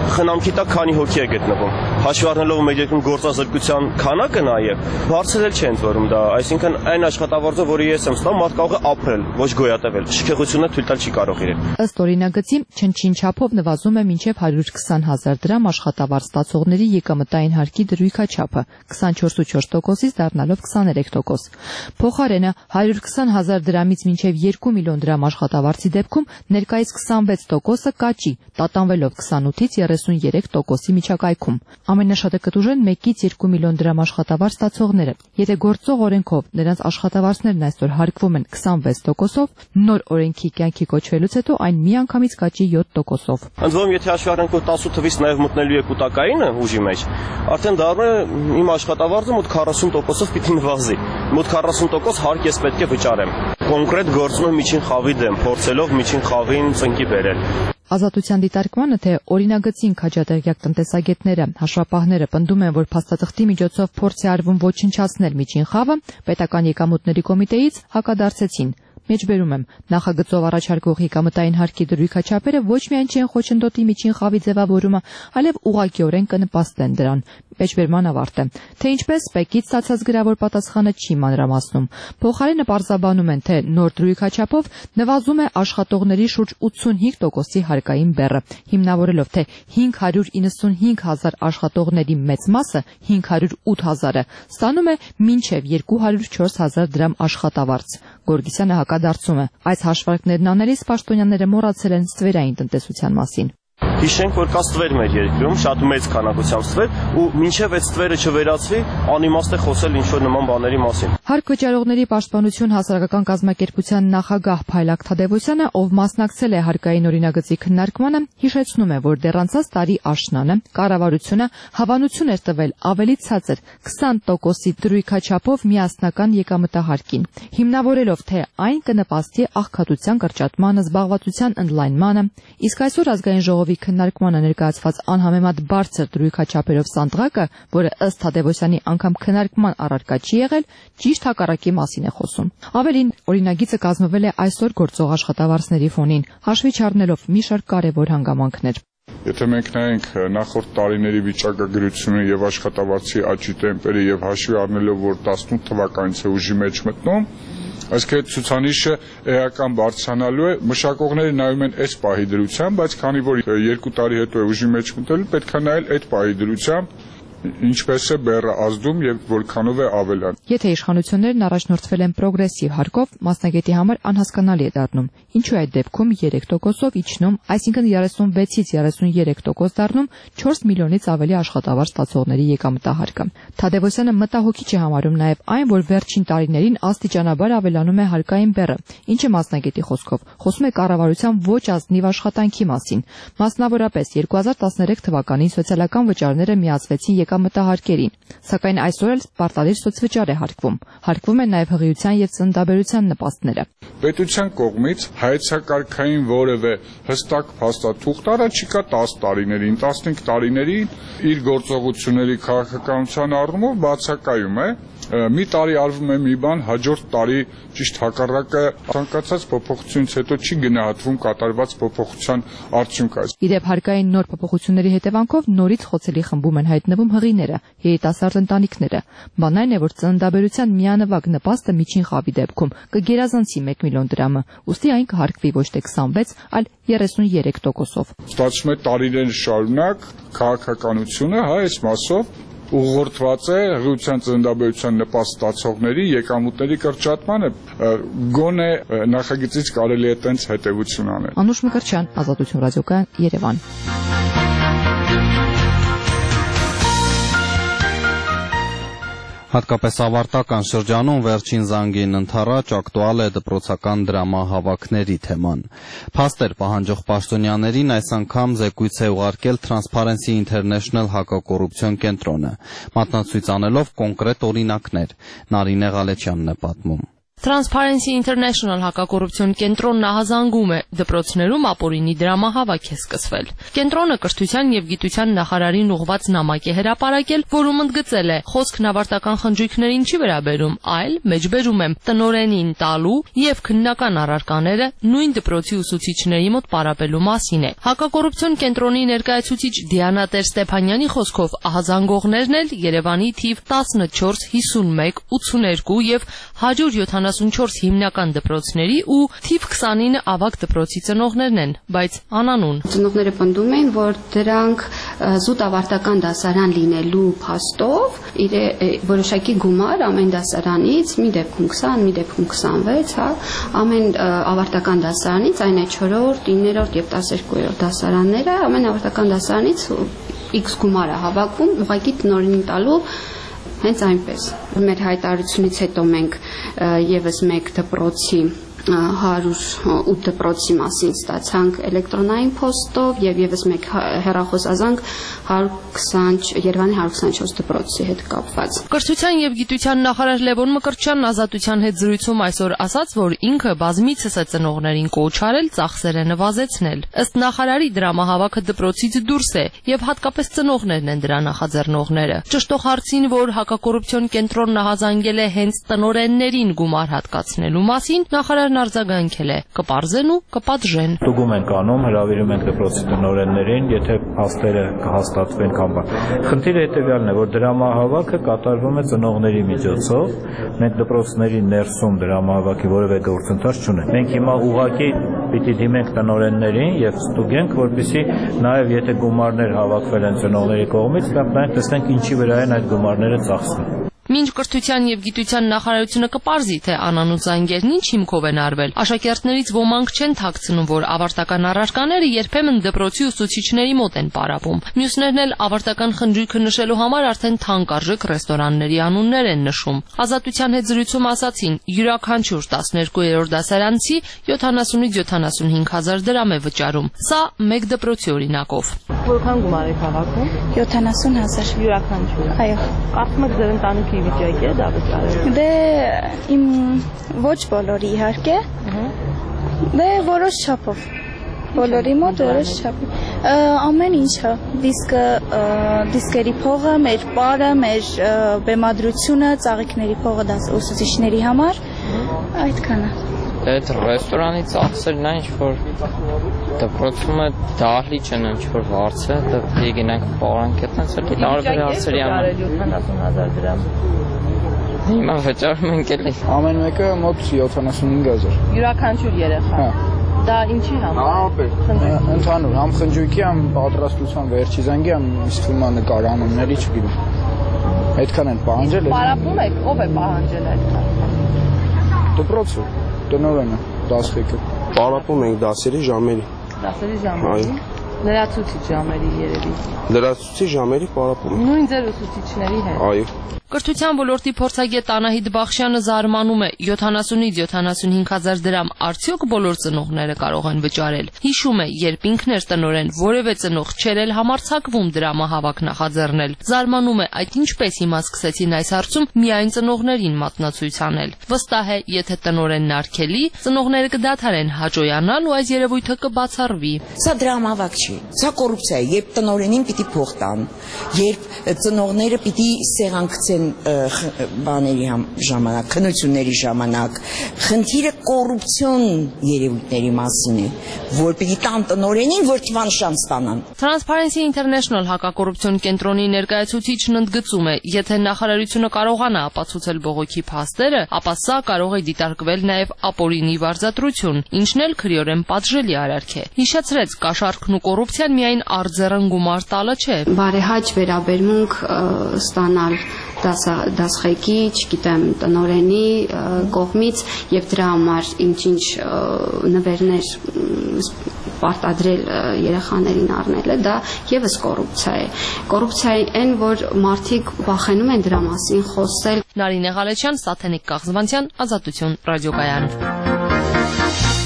Speaker 4: խնամքի տակ քանի հոգի է գտնվում։ Հաշվի առնելով մեր երկրում գործազրկության քանակը նաև բարձր էլ չէ ընդ որում դա, այսինքն այն աշխատավարձը, որը ես եմ ստանում, մարդ կարող է ապրել, ոչ գոյատևել։ Շքեղությունը թույլ տալ չի կարող իրեն։
Speaker 11: Ըստ օրինագծի, չնչին չափով նվազում է մինչև 120,000 դրամ աշխատավարձ ստացողների եկամտային հարկի դրույքաչափը, 24.4%-ից դառնալով 23%։ Փոխարենը 120,000 դրամից մինչև 2 միլիոն դրամ աշխատավարձի դեպքում ներկայիս 26%-ը կաճի, տատանվելով 28-ից 33%-ի միջակայքում։ Ամենաշատը կտուժեն 1-ից 2 միլիոն դրամ աշխատավարձ ստացողները։ Եթե գործող օրենքով նրանց աշխատավարձներն այսօր հարկվում են 26%-ով, նոր օրենքի կյանքի կոչվելուց հետո այն միանգամից կաճի 7%-ով։
Speaker 4: Ընդ որում, եթե հաշվի առնենք, որ 18 թվից նաև մտնելու է կൂട്ടակայինը ուժի մեջ, արդեն դառնում է իմ աշխատավարձը մոտ 40%-ով պիտի նվազի։ Մոտ 40% հարկ ես պետք է վճարեմ։ Կոնկրետ գործում եմ միջին խավի դեմ, փորձելով միջին խավին ծնկի բերել։
Speaker 11: Ազատության դիտարկմանը, թե օրինագծին քաջատեղյակ տնտեսագետները, հաշվապահները պնդում են, որ փաստաթղթի միջոցով փորձ է արվում ոչնչացնել միջին խավը, պետական եկամուտների կոմիտեից հակադարձեցին։ Մեջբերում եմ, նախագծով առաջարկող եկամտային հարկի դրույքաչափերը ոչ միայն չեն խոչընդոտի միջին խավի ձևավորումը, այլև ուղղակիորեն կնպաստեն դրան։ Մեջբերման ավարտը։ Թե ինչպես ՊԵԿ-ից ստացած գրավոր պատասխանը չի մանրամասնում։ Փոխարենը պարզաբանում են, թե նոր դրույքաչափով նվազում է աշխատողների շուրջ 85%-ի հարկային բեռը, հիմնավորելով, թե 595,000 աշխատողների մեծ մասը, 508,000-ը, ստանում է մինչև 204,000 դրամ աշխատավարձ։ Գորգիսյանը հակադարձում է, այս հաշվարկներն անելիս պաշտոնյաները մոռացել են ստվերային տնտեսության մասին։
Speaker 4: Հիշենք, որ կա ստվեր մեր երկրում, շատ մեծ քանակությամբ ստվեր, ու մինչև այդ ստվերը չվերացվի, անիմաստ է խոսել ինչ-որ նման բաների մասին։
Speaker 11: Հարկ վճարողների պաշտպանություն հասարակական կազմակերպության նախագահ Փայլակ Թադևոսյանը, ով մասնակցել է հարկային օրինագծի քննարկմանը, հիշեցնում է, որ դեռ անցած տարի աշնանը կառավարությունը հավանություն էր տվել ավելի ցածր 20%-ի դրույքաչափով միասնական եկամտահարկին, հիմնավորելով, թե այն կնպաստի աղքատության կրճատմանը, զբաղվածության ընդլայնմանը, իսկ այսօր ազգային ժողովի քննարկմանը ներկայացված անհամեմատ բարձր դրույքաչափերով սանդղակը, որը ըստ Թադևոսյանի անգամ քննարկման առարկա չի եղել, ճիշտ հակառակի մասին է խոսում։ Ավելին, օրինագիծը կազմվել է այսօր գործող աշխատավարձների ֆոնին, հաշվի չառնելով մի շարք կարևոր հանգամանքներ։
Speaker 18: Եթե մենք նայենք նախորդ տարիների վիճակագրությունը եւ աշխատավարձի աճի տեմպերը եւ հաշվի առնելով, որ 18 թվականից է ուժի մեջ մտնում, այսինքն ցուցանիշը էական բարձրանալու է, մշակողները նայում են այս պահի դրությամբ, բայց քանի որ 2 տարի հետո է ուժի մեջ մտել, պետք է նայել այդ պահի դրությամբ, ինչպես է բեռը ազդում եւ որքանով է ավելան։
Speaker 11: Եթե իշխանություններն առաջնորդվել են պրոգրեսիվ հարկով, մասնագետի համար անհասկանալի է դառնում, ինչու այդ դեպքում 3%-ով իջնում, այսինքն 36-ից 33% դառնում 4 միլիոնից ավելի աշխատավարձ ստացողների եկամտահարկը։ Թադևոսյանը մտահոգիչ է համարում նաեւ այն, որ վերջին տարիներին աստիճանաբար ավելանում է հարկային բեռը, ինչը մասնագետի խոսքով խոսում է կառավարության ոչ ազնիվ աշխատանքի մասին։ Մասնավորապես 2013 թվականին սոցիալական վճարները միացվեցին եկամտահարկերին, սակայն այսօր էլ պարտադիր սոցվճար է հարկվում։ Հարկվում են նաև հղիության եւ ծննդաբերության նպաստները։
Speaker 18: Պետության կողմից հայեցակարգային որևէ հստակ փաստաթուղթ առաջիկա 10 տարիներին, 15 տարիներին իր գործողությունների քաղաքականության առումով բացակայում է։ Մի տարի արվում է մի բան, հաջորդ տարի ճիշտ հակառակը ցանկացած փոփոխությունից հետո չի գնահատվում կատարված փոփոխության արդյունքը։
Speaker 11: Իդեպ հարկային նոր փոփոխությունների հետևանքով նորից խոցելի խմբում են հայտնվում հղիները, երիտասարդ ընտանիքները։ Բանն այն է, որ ծննդաբերության միանվագ նպաստը միջին խավի դեպքում կգերազանցի 1 միլիոն դրամը, ուստի այն կհարկվի ոչ թե 26, այլ 33%-ով։
Speaker 18: Ստացվում է տարիներ շարունակ քաղաքականությունը, այս մասով ուղղորդված է հղիության ծննդաբերության նպաստ ստացողների եկամուտների կրճատմանը, գոնե նախագծից կարելի է տենց հետևություն անել։
Speaker 11: Անուշ Մկրտչյան, Ազատություն ռադիոկայան, Երևան։
Speaker 1: Հատկապես ավարտական շրջանում վերջին զանգին ընդառաջ ակտուալ է դպրոցական դրամահավաքների թեման։ Փաստեր պահանջող պաշտոնյաներին այս անգամ զեկույց է ուղարկել Transparency International հակակոռուպցիոն կենտրոնը, մատնացույց անելով կոնկրետ օրինակներ։ Նարինե Ղալեչյանն է պատմում։
Speaker 11: Transparency International հակակոռուպցիոն կենտրոնն ահազանգում է դպրոցներում ապօրինի դրամահավաք է սկսվել։ Կենտրոնը կրթության եւ գիտության նախարարին ուղղված նամակ է հրապարակել, որում ընդգծել է խոսքն ավարտական խնջույքներին չի վերաբերում, այլ մեջբերում եմ տնօրենին տալու եւ քննական առարկաները նույն դպրոցի ուսուցիչների մոտ պարապելու մասին է։ Հակակոռուպցիոն կենտրոնի ներկայացուցիչ Դիանա Տեր-Ստեփանյանի խոսքով ահազանգողներն էլ Երևանի թիվ 14, 51, 82 եւ 174 հիմնական դպրոցների ու թիվ 29 ավագ դպրոցի ծնողներն են, բայց անանուն։
Speaker 19: Ծնողները պնդում են, որ դրանք զուտ ավարտական դասարան լինելու փաստով որոշակի գումար ամեն դասարանից, մի դեպքում 20, մի դեպքում 26, հա, ամեն ավարտական դասարանից, այն է 4-րդ, 9-րդ եւ 12-րդ դասարանները, ամեն ավարտական դասարանից X գումար է հավաքվում, ուղղակի տնօրենին տալու հենց այնպես։ Մեր հայտարարությունից հետո մենք եւս մեկ դպրոցի 108 դպրոցի մասին ստացանք էլեկտրոնային փոստով եւ եւս մեկ հեռախոսազանգ Երևանի 124 դպրոցի հետ կապված։
Speaker 11: Կրթության եւ գիտության նախարար Լևոն Մկրտչյանն Ազատության հետ զրույցում այսօր ասաց, որ ինքը բազմիցս է ծնողներին կոչ արել ծախսերը նվազեցնել։ Ըստ նախարարի դրամահավաքը դպրոցից դուրս է եւ հատկապես ծնողներն են դրա նախաձեռնողները։ Ճշտող հարցին, որ հակակոռուպցիոն կենտրոնն ահազանգել է հենց տնօրեններին գումար հատկացնելու մասին, նախարարն արձագանքել է. կպարզեն ու կպատժեն։
Speaker 17: Ստուգում ենք անում, հրավիրում ենք դպրոցի տնօրեններին, եթե փաստերը կհաստատվեն կամ բան։ Խնդիրը հետեւյալն է, որ դրամահավաքը կատարվում է ծնողների միջոցով, մենք դպրոցների ներսում դրամահավաքի որևէ գործընթաց չունենք։ Մենք հիմա ուղղակի պիտի դիմենք տնօրեններին եւ ստուգենք, որպեսզի նաեւ եթե գումարներ հավաքվել են ծնողների կողմից, կամ նայենք տեսնենք ինչի վրա են այդ գումարները ծախսվում։
Speaker 11: Մինչ կրթության եւ գիտության նախարարությունը կպարզի, թե անանուն զանգերն ինչ հիմքով են արվել, աշակերտներից ոմանք չեն թաքցնում, որ ավարտական առարկաները երբեմն դպրոցի ուսուցիչների մոտ են պարապում։ Մյուսներն էլ ավարտական խնջույքը նշելու համար արդեն թանկարժեք ռեստորանների անուններ են նշում։ Ազատության հետ զրույցում ասացին, յուրաքանչյուր 12-րդ դասարանցի 70-ից 75 հազար դրամ է վճարում։ Սա մեկ դպրոցի օրինակով։
Speaker 20: Որքան գումար եք հավաքում?
Speaker 19: 70,000
Speaker 20: յուրաքանչյուր։
Speaker 19: Այո։
Speaker 20: Կարծում եք ձեր ընտանիքի վիճակի է դա վճարել։
Speaker 19: Դե իմ ոչ բոլորի իհարկե։ Դե որոշ չափով։ Բոլորի մոտ որոշ չափով։ Ամեն ինչը, դիսկերի փողը, մեր պարը, մեր բեմադրությունը, ծաղիկների փողը դա ուսուցիչների համար, այդքանը։
Speaker 21: Այդ ռեստորանի ծախսերն այն ինչ-որ դպրոցում դահլիճն ինչ-որ վարձը, եկինանք պարանք էտնած էլի, տարբեր հարցերի համար։
Speaker 20: 70,000 դրամ։
Speaker 21: Հիմա վճարում ենք էլի։
Speaker 22: Ամեն մեկը մոտ 75,000։
Speaker 20: Յուրաքանչյուր երեխա։
Speaker 22: Հա։
Speaker 20: Դա ինչի համար։
Speaker 22: Ընդհանուր, համ խնջույքի, համ պատրաստության վերջի զանգի, համ իսկույնա նկարանումների չգիտեմ։ Այդքան են պահանջել։
Speaker 20: Պարապում եք, ով է պահանջել այդքան։
Speaker 22: Դպրոցը, տնօրենը, դասղիկը։
Speaker 23: Պարապում ենք դասերի ժամերի։
Speaker 20: Դասերի ժամերի։ Լրացուցիչ ժամերի երևի։
Speaker 23: Լրացուցիչ ժամերի պարապում ենք։
Speaker 20: Նույն ձեր ուսուցիչների հետ։
Speaker 23: Այո։
Speaker 11: Կրթության ոլորտի փորձագետ Անահիտ Բախշյանը զարմանում է 70-ից 75 հազար դրամ արդյոք բոլոր ծնողները կարող են վճարել։ Հիշում է, երբ ինքն էր տնօրեն, որևէ ծնող չէր էլ համարձակվում դրամահավաք նախաձեռնել։ Զարմանում է, այդ ինչպես հիմա սկսեցին այս հարցում միայն ծնողներին մատնացույց անել։ Վստահ է, եթե տնօրենն արգելի, ծնողները կդադարեն հաճոյանալ ու այս երևույթը կբացառվի։
Speaker 24: Սա դրամահավաք չի, սա կոռուպցիա է, երբ տնօրենին պիտի փող տան, երբ ծնողները պիտի սեղանքցեն բաների ժամանակ, քննությունների ժամանակ, խնդիրը կոռուպցիոն երևույթների մասին է, որ պիտի տան տնօրենին, որ թվանշան ստանան։
Speaker 11: Transparency International հակակոռուպցիոն կենտրոնի ներկայացուցիչն ընդգծում է, եթե նախարարությունը կարողանա ապացուցել բողոքի փաստերը, ապա սա կարող է դիտարկվել նաև ապօրինի վարձատրություն, ինչն էլ քրեորեն պատժելի արարք է։ Հիշեցրեց, կաշառքն ու կոռուպցիան միայն արձեռն գումար տալը չէ։
Speaker 19: Բարեհաճ վերաբերմունք ստանալ դասղեկի, չգիտեմ, տնօրենի կողմից եւ դրա համար ինչ-ինչ նվերներ պարտադրել երեխաներին առնելը, դա եւս կոռուպցիա է։ Կոռուպցիայի այն, որ մարդիկ վախենում են դրա մասին խոսել։
Speaker 11: Նարինե Ղալեչյան, Սաթենիկ Կաղզվանցյան, Ազատություն ռադիոկայան։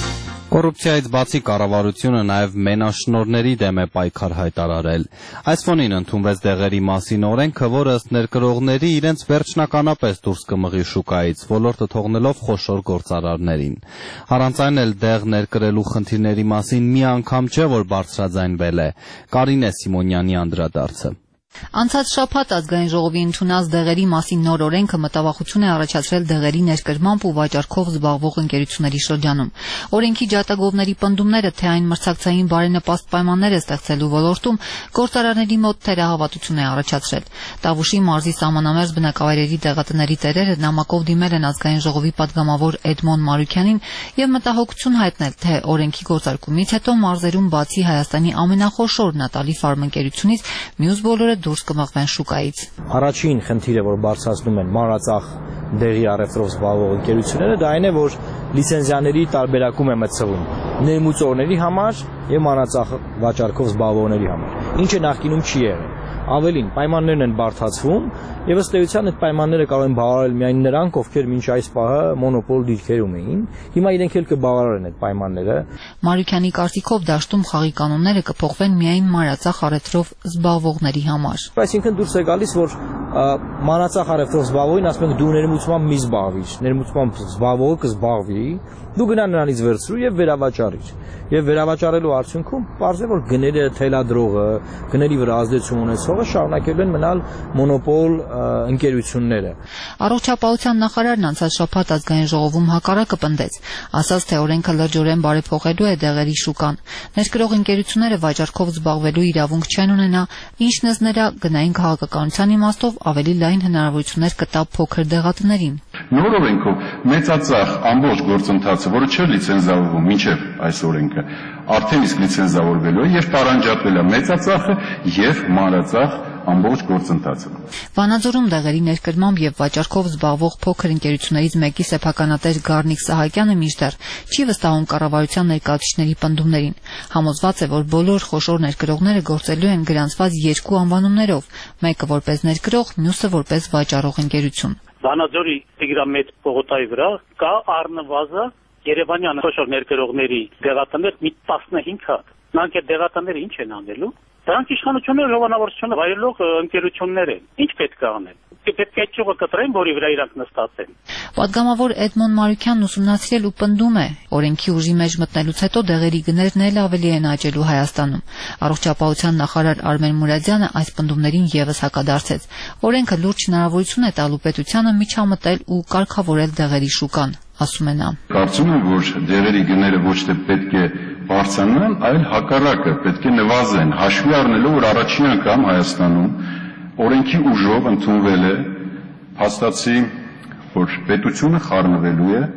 Speaker 1: Կոռուպցիայից բացի կառավարությունը նաև մենաշնորհների դեմ է պայքար հայտարարել։ Այս ֆոնին ընդունվեց դեղերի մասին օրենքը, որը ըստ ներկրողների իրենց վերջնականապես դուրս կմղի շուկայից, ոլորտը թողնելով խոշոր գործարարներին։ Առանց այն էլ դեղ ներկրելու խնդիրների մասին մի անգամ չէ, որ բարձրաձայնվել է։ Կարինե Սիմոնյանի անդրադարձը։
Speaker 2: Անցած շաբաթ ազգային ժողովի ընդունած դեղերի մասին նոր օրենքը մտավախություն է առաջացրել դեղերի ներկրմամբ ու վաճառքով զբաղվող ընկերությունների շրջանում։ Օրենքի ջատագովների պնդումները, թե այն մրցակցային բարենպաստ պայմաններ է ստեղծելու ոլորտում, գործարարների մոտ թերահավատություն է առաջացրել։ Տավուշի մարզի սահմանամերձ բնակավայրերի դեղատների տերերը նամակով դիմել են ազգային ժողովի պատգամավոր Էդմոն Մարուքյանին եւ մտահոգություն հայտնել, թե օրենքի գործարկումից հետո մարզերում բացի Հայաստանի ամենախոշոր Նատալի ֆարմ ընկերությունից մյուս բոլորը դուրս կմղվեն շուկայից։
Speaker 5: Առաջին խնդիրը, որ բարձրացնում են մանրածախ դեղի առևտրով զբաղվող ընկերությունները, դա այն է, որ լիցենզիաների տարբերակում է մտցվում ներմուծողների համար եւ մանրածախ վաճառքով զբաղվողների համար, ինչը նախկինում չի եղել։ Ավելին, պայմաններն են բարդացվում եւ ըստ էության այդ պայմանները կարող են բավարարել միայն նրանք, ովքեր մինչ այս պահը մոնոպոլ դիրքերում էին։ Հիմա իրենք էլ կբավարարեն այդ պայմանները։
Speaker 2: Մարուքյանի կարծիքով դաշտում խաղի կանոնները կփոխվեն միայն մանրածախ առևտրով զբաղվողների համար։
Speaker 5: Այսինքն դուրս է գալիս, որ մանրածախ առևտրով զբաղվողին ասում ենք դու ներմուծմամբ մի զբաղվիր, ներմուծմամբ զբաղվողը կզբաղվի, դու գնա նրանից վերցրու եւ վերավաճառիր։ Եվ վերավաճառելու արդյունքում պարզ է, որ գները թելադրողը, գների վրա ազդեցություն ունեցողը շարունակելու են մնալ մոնոպոլ ընկերությունները։
Speaker 2: Առողջապահության նախարարն անցած շաբաթ ազգային ժողովում հակառակը պնդեց, ասաց, թե օրենքը լրջորեն բարեփոխելու է դեղերի շուկան։ Ներկրող ընկերությունները վաճառքով զբաղվելու իրավունք չեն ունենա, ինչն ըստ նրա գնային քաղաքականության իմաստով ավելի լայն հնարավորություններ կտա փոքր դեղատներին։
Speaker 7: Նոր օրենքով մեծածախ ամբողջ գործընթացը, որը չէ լիցենզավորվում մինչև այս օրենքը, արդեն իսկ լիցենզավորվելու է եւ տարանջատվել է մեծածախը եւ մանրածախ ամբողջ գործընթացը։
Speaker 2: Վանաձորում դեղերի ներկրմամբ եւ վաճառքով զբաղվող փոքր ընկերություններից մեկի սեփականատեր Գառնիկ Սահակյանը մինչդեռ չի վստահում կառավարության ներկայացուցիչների պնդումներին։ Համոզված է, որ բոլոր խոշոր ներկրողները գործելու են գրանցված երկու անվանումներով, մեկը որպես ներկրող, մյուսը որպես վաճառող ընկերություն։
Speaker 8: Վանաձորի Տիգրամետ պողոտայի վրա կա առնվազն Երևանյան խոշոր ներկրողների դեղատներ մի 15 հատ։ Նրանք այդ դեղատները ինչ են անելու։ Դրանք իշխանությունները ժողովրդավարությունը վայելող ընկերություններ են։ Ինչ պետք է անեն։ Պետք է այդ ճյուղը կտրեն, որի վրա իրանք նստած են։
Speaker 2: Պատգամավոր Էդմոն Մարուքյանն ուսումնասիրել ու պնդում է, օրենքի ուժի մեջ մտնելուց հետո դեղերի գներն էլ ավելի են աճելու Հայաստանում։ Առողջապահության նախարար Արմեն Մուրադյանը այս պնդումներին եւս հակադարձեց։ Օրենքը լուրջ հնարավորություն է տալու պետությանը միջամտել ու կարգավորել դեղերի շուկան, ասում է նա։
Speaker 7: Կարծում եմ, որ դեղերի գները ոչ թե պետք է բարձրանան, այլ հակառակը պետք է նվազեն, հաշվի առնելով, որ առաջին անգամ Հայաստանում օրենքի ուժով ընդունվել է փաստացի, որ պետությունը խառնվելու է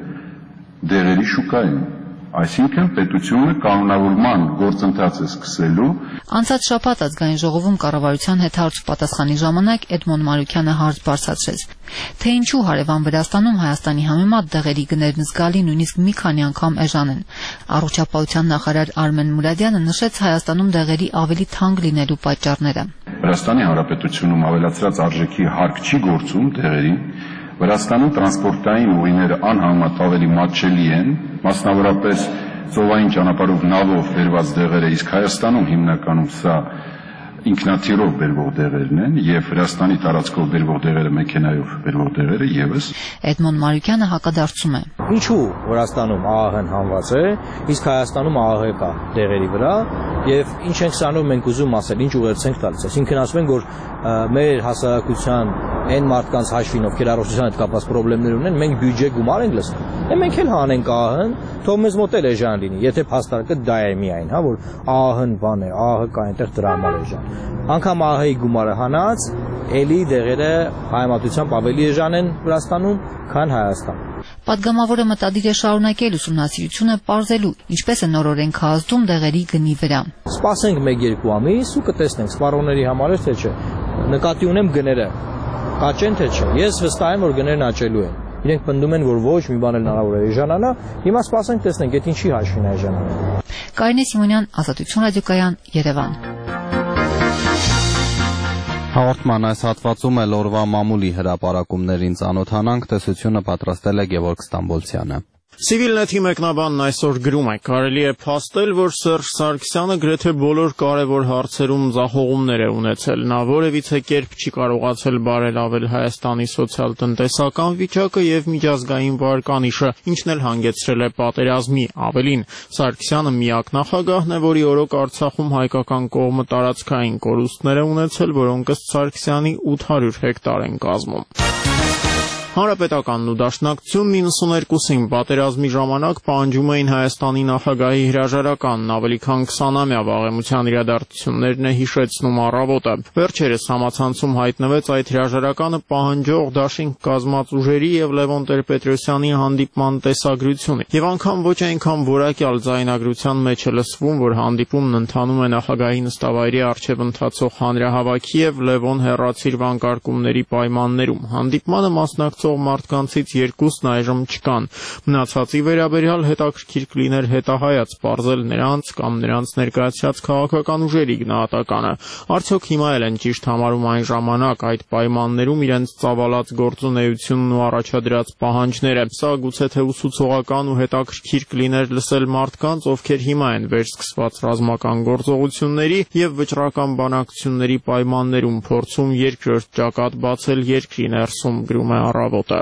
Speaker 7: դեղերի շուկային, այսինքն պետությունը կանոնավորման գործընթացը սկսելու։
Speaker 2: Անցած շաբաթ ազգային ժողովում կառավարության հետ հարց պատասխանի ժամանակ Էդմոն Մարուքյանը հարց բարձրացրեց, թե ինչու հարևան Վրաստանում Հայաստանի համեմատ դեղերի գներն զգալի նույնիսկ մի քանի անգամ էժան են։ Առողջապահության նախարար Արմեն Մուրադյանը նշեց Հայաստանում դեղերի ավելի թանկ լինելու պատճառները։
Speaker 7: Վրաստանի Հանրապետությունում ավելացրած արժեքի հարկ չի գործում դեղերին։ Վրաստանում տրանսպորտային ուղիները անհամեմատ ավելի մատչելի են, մասնավորապես ծովային ճանապարհով նավով բերված դեղերը, իսկ Հայաստանում հիմնականում սա ինքնաթիռով բերվող դեղերն են եւ Վրաստանի տարածքով բերվող դեղերը մեքենայով բերվող դեղերը եւս։
Speaker 2: Էդմոն Մարուքյանը հակադարձում է։
Speaker 5: Ինչու Վրաստանում ԱԱՀ-ն հանված է, իսկ Հայաստանում ԱԱՀ կա դեղերի վրա եւ ինչ ենք սանում մենք ուզում ասել, ինչ ուղերձ ենք տալիս։ Այսինքն ասում ենք, որ մեր հասարակության այն մարդկանց հաշվին, ովքեր առողջության հետ կապված խնդիրներ ունեն, մենք բյուջե գումար ենք լցնում։ Մենք էլ հանենք ԱԱՀ-ն, թող մեզ մոտ էլ էժան լինի, եթե փաստարկը դա է միայն, հա, որ ԱԱՀ-ն բան է, ԱԱՀ կա այնտեղ դրա համար էժան։ Անկամ ԱԱՀ-ի գումարը հանած, էլի դեղերը հայմատությամբ ավելի էժան են Վրաստանում, քան Հայաստանում։
Speaker 2: Պատգամավորը մտադիր է շարունակել ուսումնասիրությունը պարզելու, ինչպես է նոր օրենքը ազդում դեղերի գնի վրա։
Speaker 5: Սպասենք 1-2 ամիս ու կտեսնենք սպառողների համար է թե չէ։ Նկատի ունեմ գները։ Կաճեն թե չէ։ Ես վստահ եմ, որ գներն աճելու են։ Իրենք պնդում են, որ ոչ մի բան էլ հնարավոր է էժանանա, հիմա սպասենք տեսնենք, այդ ինչի հաշվին է էժանանա։
Speaker 2: Կարինե Սիմոնյան, Ազատություն ռադիոկայան, Երևան։
Speaker 1: Հաղորդման այս հատվածում էլ օրվա մամուլի հրապարակումներին ծանոթանանք, տեսությունը պատրաստել է Գևորգ Ստամբոլցյանը։
Speaker 3: Civilnet-ի մեկնաբանն այսօր գրում է. կարելի է փաստել, որ Սերժ Սարգսյանը գրեթե բոլոր կարևոր հարցերում ձախողումներ է ունեցել։ Նա որևիցե կերպ չի կարողացել բարելավել Հայաստանի սոցիալ-տնտեսական վիճակը եւ միջազգային վարկանիշը, ինչն էլ հանգեցրել է պատերազմի։ Ավելին, Սարգսյանը միակ նախագահն է, որի օրոք Արցախում հայկական կողմը տարածքային կորուստներ է ունեցել, որոնք ըստ Սարգսյանի 800 հեկտար են կազմում։ Հանրապետականն ու Դաշնակցությունն 92-ին պատերազմի ժամանակ պահանջում էին Հայաստանի նախագահի հրաժարականն, ավելի քան 20-ամյա վաղեմության իրադարձություններն է հիշեցնում Առավոտը։ Վերջերս համացանցում հայտնվեց այդ հրաժարականը պահանջող դաշինք կազմած ուժերի եւ Լևոն Տեր-Պետրոսյանի հանդիպման տեսագրությունը։ Եվ անգամ ոչ այնքան որակյալ ձայնագրության մեջ է լսվում, որ հանդիպումն ընթանում է նախագահի նստավայրի առջև ընթացող հանրահավաքի եւ Լևոն հեռացիր վանկարկումների պայմաններում։ Հանդիպմանը մասնակցող մարդկանցից երկուսն այժմ չկան։ Մնացածի վերաբերյալ հետաքրքիր կլիներ հետահայաց պարզել նրանց կամ նրանց ներկայացած քաղաքական ուժերի գնահատականը։ Արդյոք հիմա էլ են ճիշտ համարում այն ժամանակ այդ պայմաններում իրենց ծավալած գործունեությունն ու առաջադրած պահանջները։ Սա գուցե թե ուսուցողական ու հետաքրքիր կլիներ լսել մարդկանց, ովքեր հիմա են վերսկսված ռազմական գործողությունների եւ վճռական բանակցությունների պայմաններում փորձում երկրորդ ճակատ բացել երկրի ներսում, գրում է Առավոտը։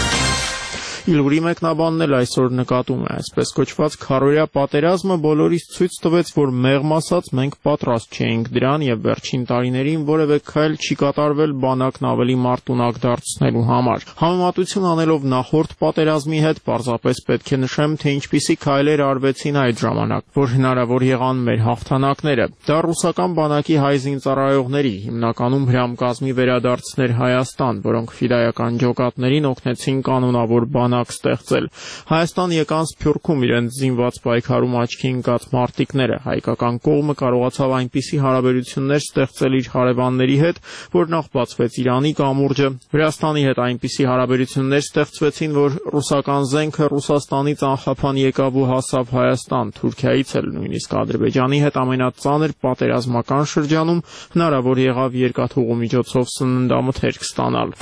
Speaker 3: Իլուրի մեկնաբանն էլ այսօր նկատում է, այսպես կոչված քարորյա պատերազմը բոլորիս ցույց տվեց, որ մեղմ ասած մենք պատրաստ չէինք դրան եւ վերջին տարիներին որևէ քայլ չի կատարվել բանակն ավելի մարտունակ դարձնելու համար։ Համեմատություն անելով նախորդ պատերազմի հետ, պարզապես պետք է նշեմ, թե ինչպիսի քայլեր արվեցին այդ ժամանակ, որ հնարավոր եղան մեր հաղթանակները։ Դա ռուսական բանակի հայ զինծառայողների, հիմնականում հրամկազմի վերադարձներ Հայաստան, որոնք ֆիդայական ջոկատներին օգնեցին կանոնավոր բանակ ստեղծել։ Հայաստան եկան Սփյուռքում իրենց զինված պայքարում աչքի ընկած մարտիկները։ Հայկական կողմը կարողացավ այնպիսի հարաբերություններ ստեղծել իր հարևանների հետ, որ նախ բացվեց Իրանի կամուրջը, Վրաստանի հետ այնպիսի հարաբերություններ ստեղծվեցին, որ ռուսական զենքը Ռուսաստանից անխափան եկավ ու հասավ Հայաստան, Թուրքիայից էլ նույնիսկ Ադրբեջանի հետ ամենածանր պատերազմական շրջանում հնարավոր եղավ երկաթուղու միջոցով սննդամթերք ստանալ։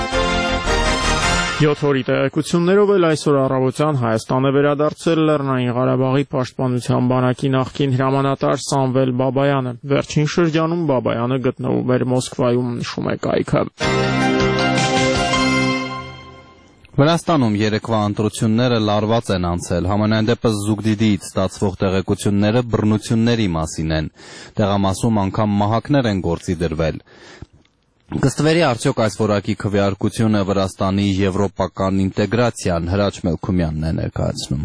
Speaker 3: 7 օրի տեղեկություններով էլ այսօր առավոտյան Հայաստան է վերադարձել Լեռնային Ղարաբաղի պաշտպանության բանակի նախկին հրամանատար Սամվել Բաբայանը։ Վերջին շրջանում Բաբայանը գտնվում էր Մոսկվայում, նշում է կայքը։
Speaker 1: Վրաստանում երեկվա ընտրությունները լարված են անցել, համենայն դեպս Զուգդիդիից ստացվող տեղեկությունները բռնությունների մասին են։ Տեղամասում անգամ մահակներ են գործի դրվել։ Կստվերի արդյոք այս որակի քվեարկությունը Վրաստանի եվրոպական ինտեգրացիան, Հրաչ Մելքումյանն է ներկայացնում։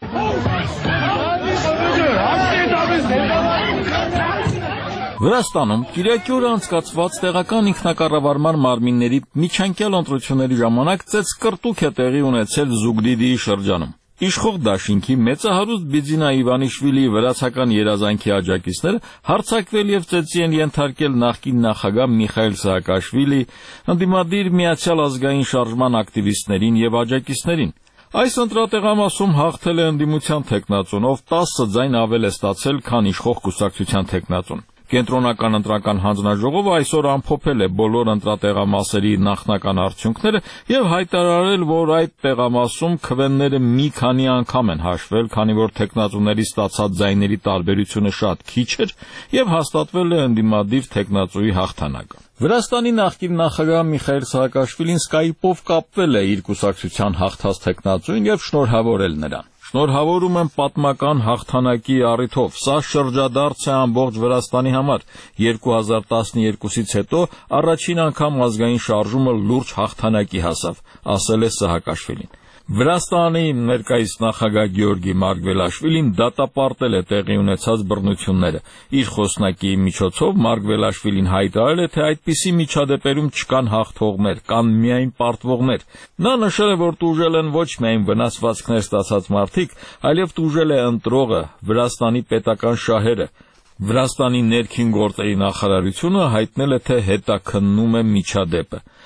Speaker 6: Վրաստանում Կիրակի օրը անցկացված տեղական ինքնակառավարման մարմինների միջանկյալ ընտրությունների ժամանակ ծեծկռտուք է տեղի ունեցել Զուգդիդիի շրջանում։ Իշխող դաշինքի մեծահարուստ Բիձինա Իվանիշվիլիի վրացական երազանքի աջակիցները հարձակվել եւ ծեծի են ենթարկել նախկին նախագահ Միխայիլ Սահակաշվիլի, ընդդիմադիր Միացյալ ազգային շարժման ակտիվիստներին եւ աջակիցներին։ Այս ընտրատեղամասում հաղթել է ընդդիմության թեկնածուն, ով 10 ձայն ավել է ստացել, քան իշխող կուսակցության թեկնածուն։ Կենտրոնական ընտրական հանձնաժողովը այսօր ամփոփել է բոլոր ընտրատեղամասերի նախնական արդյունքները եւ հայտարարել, որ այդ տեղամասում քվեները մի քանի անգամ են հաշվել, քանի որ թեկնածուների ստացած ձայների տարբերությունը շատ քիչ էր եւ հաստատվել է ընդդիմադիր թեկնածուի հաղթանակը։ Վրաստանի նախկին նախագահ Միխայիլ Սահակաշվիլին Skype-ով կապվել է իր կուսակցության հաղթած թեկնածուին եւ շնորհավորել նրան։ Շնորհավորում եմ պատմական հաղթանակի առիթով։ Սա շրջադարձ է ամբողջ Վրաստանի համար։ 2012-ից հետո առաջին անգամ ազգային շարժումը լուրջ հաղթանակի հասավ, ասել է Սահակաշվիլին։ Վրաստանի ներկայիս նախագահ Գեորգի Մարգվելաշվիլին դատապարտել է տեղի ունեցած բռնությունները։ Իր խոսնակի միջոցով Մարգվելաշվիլին հայտարարել է, թե այդպիսի միջադեպերում չկան հաղթողներ, կան միայն պարտվողներ։ Նա նշել է, որ տուժել են ոչ միայն վնասվածքներ ստացած մարդիկ, այլև տուժել է ընտրողը, Վրաստանի պետական շահերը։ Վրաստանի ներքին գործերի նախարարությունը հայտնել է, թե հետաքննում է միջադեպը։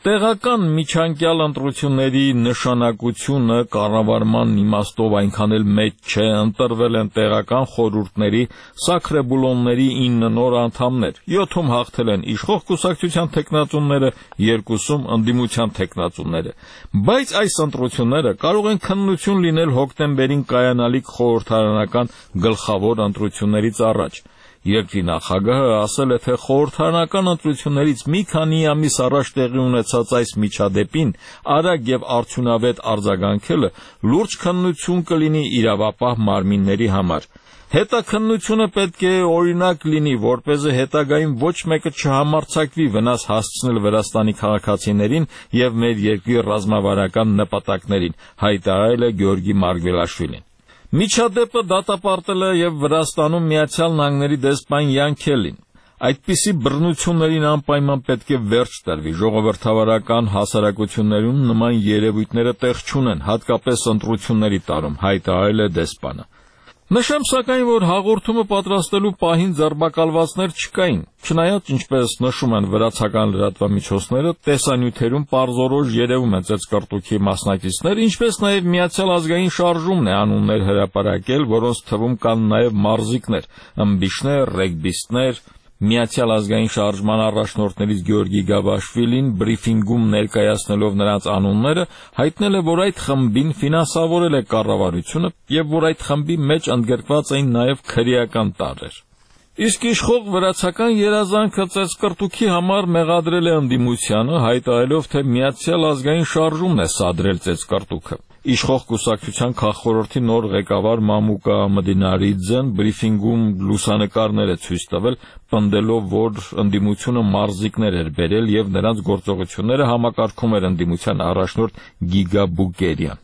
Speaker 6: Տեղական միջանկյալ ընտրությունների նշանակությունը կառավարման իմաստով այնքան էլ մեծ չէ, ընտրվել են տեղական խորհուրդների սաքրեբուլոնների 9 նոր անդամներ, 7-ում հաղթել են իշխող կուսակցության թեկնածուները, 2-ում ընդդիմության թեկնածուները, բայց այս ընտրությունները կարող են քննություն լինել հոկտեմբերին կայանալիք խորհրդարանական գլխավոր ընտրություններից առաջ։ Երկրի նախագահը ասել է, թե խորհրդարանական ընտրություններից մի քանի ամիս առաջ տեղի ունեցած այս միջադեպին արագ եւ արդյունավետ արձագանքելը լուրջ քննություն կլինի իրավապահ մարմինների համար։ Հետաքննությունը պետք է օրինակ լինի, որպեսզի հետագայում ոչ մեկը չհամարձակվի վնաս հասցնել Վրաստանի քաղաքացիներին եւ մեր երկրի ռազմավարական նպատակներին, հայտարարել է Գեորգի Մարգվելաշվիլին։ Միջադեպը դատապարտել է եւ Վրաստանում Միացյալ Նահանգների դեսպան Յան Քելին։ Այդպիսի բռնություններին անպայման պետք է վերջ տրվի, ժողովրդավարական հասարակություններում նման երևույթները տեղ չունեն, հատկապես ընտրությունների տարում, հայտարարել է դեսպանը։ Նշեմ սակայն, որ հաղորդումը պատրաստելու պահին ձերբակալվածներ չկային, չնայած ինչպես նշում են վրացական լրատվամիջոցները, տեսանյութերում պարզորոշ երևում են ծեծկռտուքի մասնակիցներ, ինչպես նաև Միացյալ ազգային շարժումն է անուններ հրապարակել, որոնց թվում կան նաև մարզիկներ, ըմբիշներ, ռեգբիստներ։ Միացյալ ազգային շարժման առաջնորդներից Գեորգի Գաբաշվիլին բրիֆինգում ներկայացնելով նրանց անունները հայտնել է, որ այդ խմբին ֆինանսավորել է կառավարությունը եւ որ այդ խմբի մեջ ընդգրկված էին նաև քրեական տարրեր։ Իսկ իշխող վրացական երազանքը ծեծկռտուքի համար մեղադրել է ընդդիմությանը, հայտարարելով, թե Միացյալ ազգային շարժումն է սադրել ծեծկռտուքը։ Իշխող կուսակցության քաղխորհրդի նոր ղեկավար Մամուկա Մդինարիձեն բրիֆինգում լուսանկարներ է ցույց տվել, պնդելով, որ ընդդիմությունը մարզիկներ էր բերել եւ նրանց գործողությունները համակարգում էր ընդդիմության առաջնորդ Գիգա Բուկերյան։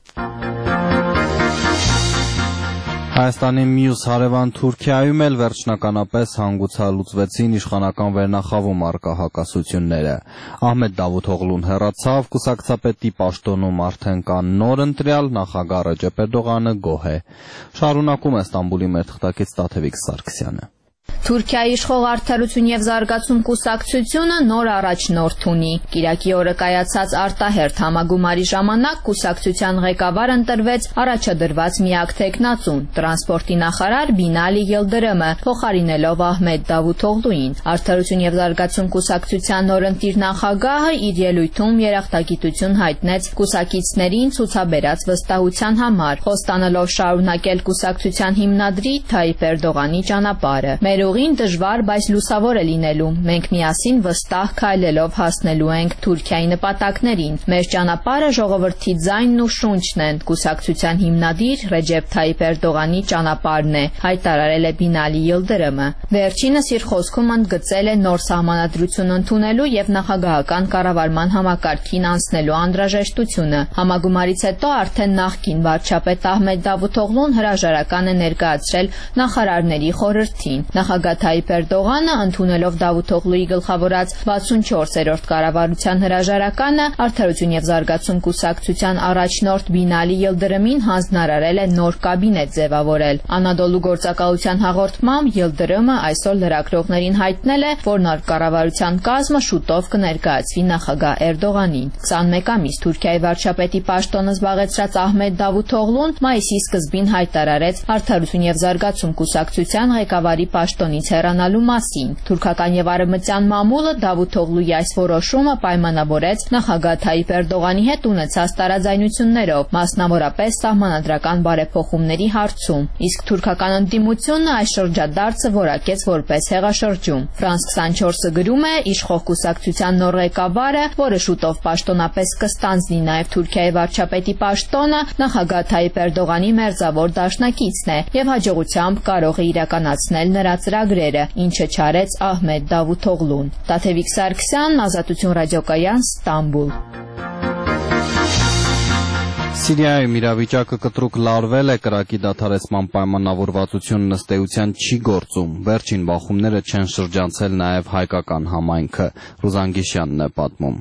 Speaker 1: Հայաստանի մյուս հարևան Թուրքիայում էլ վերջնականապես հանգուցալուծվեցին իշխանական վերնախավում առկա հակասությունները։ Ահմեդ Դավութօղլուն հեռացավ, կուսակցապետի պաշտոնում արդեն կան նոր ընտրյալ, նախագահ Ռեջեփ Էրդողանը գոհ է։ Շարունակում է Ստամբուլի մեր թղթակից Տաթևիկ Սարգսյանը։
Speaker 11: Թուրքիայի իշխող Արդարություն եւ զարգացում կուսակցությունը նոր առաջնորդ ունի։ Կիրակի օրը կայացած արտահերթ համագումարի ժամանակ կուսակցության ղեկավար ընտրվեց առաջադրված միակ թեկնածուն՝ տրանսպորտի նախարար Բինալի Ելդրեմը, փոխարինելով Ահմեդ Դավութօղլուին։ Արդարություն եւ զարգացում կուսակցության նորընտիր նախագահը իր ելույթում երախտագիտություն հայտնեց կուսակիցներին ցուցաբերած վստահության համար, խոստանալով շարունակել կուսակցության հիմնադրի Թայիփ Էրդողանի ճանապարհը։ Մեր ուղին դժվար, բայց լուսավոր է լինելու։ Մենք միասին վստահ քայլելով հասնելու ենք Թուրքիայի նպատակներին։ Մեր ճանապարհը ժողովրդի ձայնն ու շունչն են։ Կուսակցության հիմնադիր Ռեջեփ Թայիփ Էրդողանի ճանապարհն է, հայտարարել է Բինալի Ելդրեմը։ Վերջինս իր խոսքում ընդգծել է նոր սահմանադրություն ընդունելու եւ նախագահական կառավարման համակարգին անցնելու անհրաժեշտությունը։ Համագումարից հետո արդեն նախկին վարչապետ Ահմեդ Դավութօղլուն հրաժարական է ներկայացրել նախարարների խորհրդին։ Նախագահ Թայիփ Էրդողանը, ընդունելով Դավութօղլուի գլխավորած 64-րդ կառավարության հրաժարականը, Արդարություն եւ զարգացում կուսակցության առաջնորդ Բինալի Ելդրեմին հանձնարարել է նոր կաբինետ ձևավորել։ Անադոլու գործակալության հաղորդմամբ Ելդրեմը այսօր լրագրողներին հայտնել է, որ նոր կառավարության կազմը շուտով կներկայացվի նախագահ Էրդողանին։ 21 ամիս Թուրքիայի վարչապետի պաշտոնը զբաղեցրած Ահմեդ Դավութօղլուն մայիսի սկզբին հայտարարեց Արդարություն եւ զարգացում կուսակցության ղեկավարի պաշտոնից հեռանալու մասին։ Թուրքական եւ արևմտյան մամուլը Դավութօղլուի այս որոշումը պայմանավորեց նախագահ Թայիփ Էրդողանի հետ ունեցած տարաձայնություններով, մասնավորապես սահմանադրական բարեփոխումների հարցում։ Իսկ թուրքական ընդդիմությունը այս շրջադարձը որակեց որպես հեղաշրջում։ Ֆրանս 24-ը գրում է, իշխող կուսակցության նոր ղեկավարը, որը շուտով պաշտոնապես կստանձնի նաև Թուրքիայի վարչապետի պաշտոնը, նախագահ Թայիփ Էրդողանի մերձավոր դաշնակիցն է եւ հաջողությամբ կարող է իրականացնել նրա ծրագրերը, ինչը չարեց Ահմեդ Դավութօղլուն։ Տաթևիկ Սարգսյան, Ազատություն ռադիոկայան, Ստամբուլ։
Speaker 1: Սիրիայում իրավիճակը կտրուկ լարվել է, կրակի դադարեցման պայմանավորվածությունն ըստ էության չի գործում։ Վերջին բախումները չեն շրջանցել նաև հայկական համայնքը։ Ռուզան Գիշյանն է պատմում։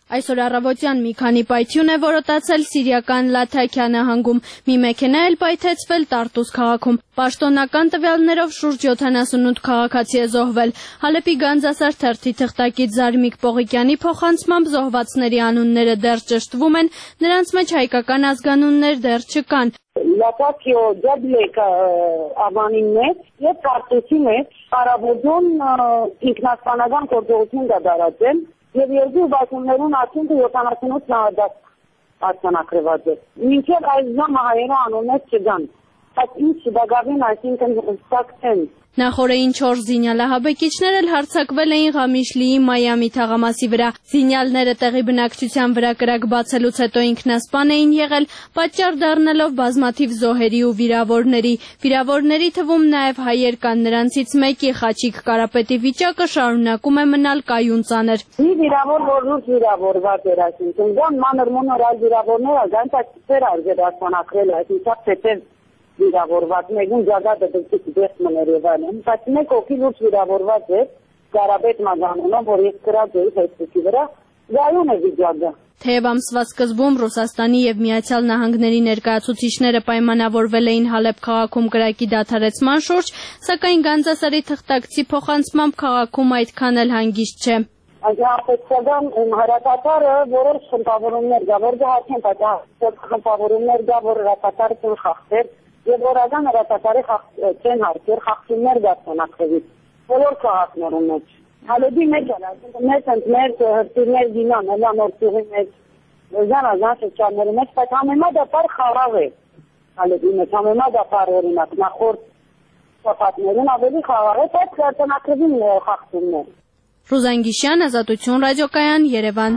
Speaker 9: Այսօր առավոտյան մի քանի պայթյուն է որոտացել Սիրիական Լաթաքիա նահանգում, մի մեքենա էլ պայթեցվել Տարտուս քաղաքում։ Պաշտոնական տվյալներով շուրջ 78 քաղաքացի է զոհվել։ Հալեպի Գանձասար թերթի թղթակից Զարմիկ Պողիկյանի փոխանցմամբ զոհվածների անունները դեռ ճշտվում են, նրանց մեջ հայկական ազգանուններ դեռ չկան։
Speaker 10: Լաթաքիո Ջաբլեկ Ավանին մեջ եւ Տարտուսի մեջ Արաբոդոն ինքնասպանական գործողություն դադարեցել եւ երկու բացումներուն արդյունքը 78 նահատակ արձանագրված է։ Մինչև այս ժամը հայերը անուններ չգան, բայց ինչ դագավին այսինքն ստակցեն։
Speaker 9: Նախորդին 4 զինյալահաբեկիչներ էլ հարձակվել էին Ղամիշլիի Մայամի թաղամասի վրա։ Զինյալները տեղի բնակչության վրա կրակ բացելուց հետո ինքնասպան էին եղել, պատճառ դառնալով բազմաթիվ զոհերի ու վիրավորների։ Վիրավորների թվում նաև հայեր կան, նրանցից մեկի Խաչիկ Կարապետի վիճակը շարունակում է մնալ կայուն ծանր։
Speaker 10: Մի վիրավոր, որ լուրջ վիրավորված էր, այսինքն դա մանր մոնոր այլ վիրավորները գանցակցեր արժեր արձանագրել, այսինքն թեթև վիրավորված, մեկուն ջագադը դեպքից դեպք մներ եւ այլն, բայց մեկ օքի լուրջ վիրավորված է Կարապետ Մազանոնով, որ ես գրած էի Facebook-ի վրա, գայուն է վիճակը։
Speaker 9: Թեև ամսվա սկզբում Ռուսաստանի եւ Միացյալ Նահանգների ներկայացուցիչները պայմանավորվել էին Հալեբ քաղաքում կրակի դադարեցման շուրջ, սակայն Գանձասարի թղթակցի փոխանցմամբ քաղաքում այդքան էլ հանգիստ չէ։
Speaker 10: Աջակցական հրատատարը որոշ խմբավորումներ կա, որ գահարքեն պատահած խմբավորումներ կա, որ հրատատարը ցույց խախտեր եւ որական հրատատարի չեն հարկեր խախտումներ գտնակրվի բոլոր քաղաքներում մեջ։ Հալեբի մեջ մեր հրտիրներ դինան, նոր ծուղի մեջ, զանազան շրջանների մեջ, բայց համեմատաբար խաղաղ է Հալեբի մեջ, համեմատաբար օրինակ նախորդ շաբաթներուն ավելի խաղաղ է, բայց գտնակրվի խախտումներ։
Speaker 9: Ռուզան Գիշյան, Ազատություն ռադիոկայան, Երևան։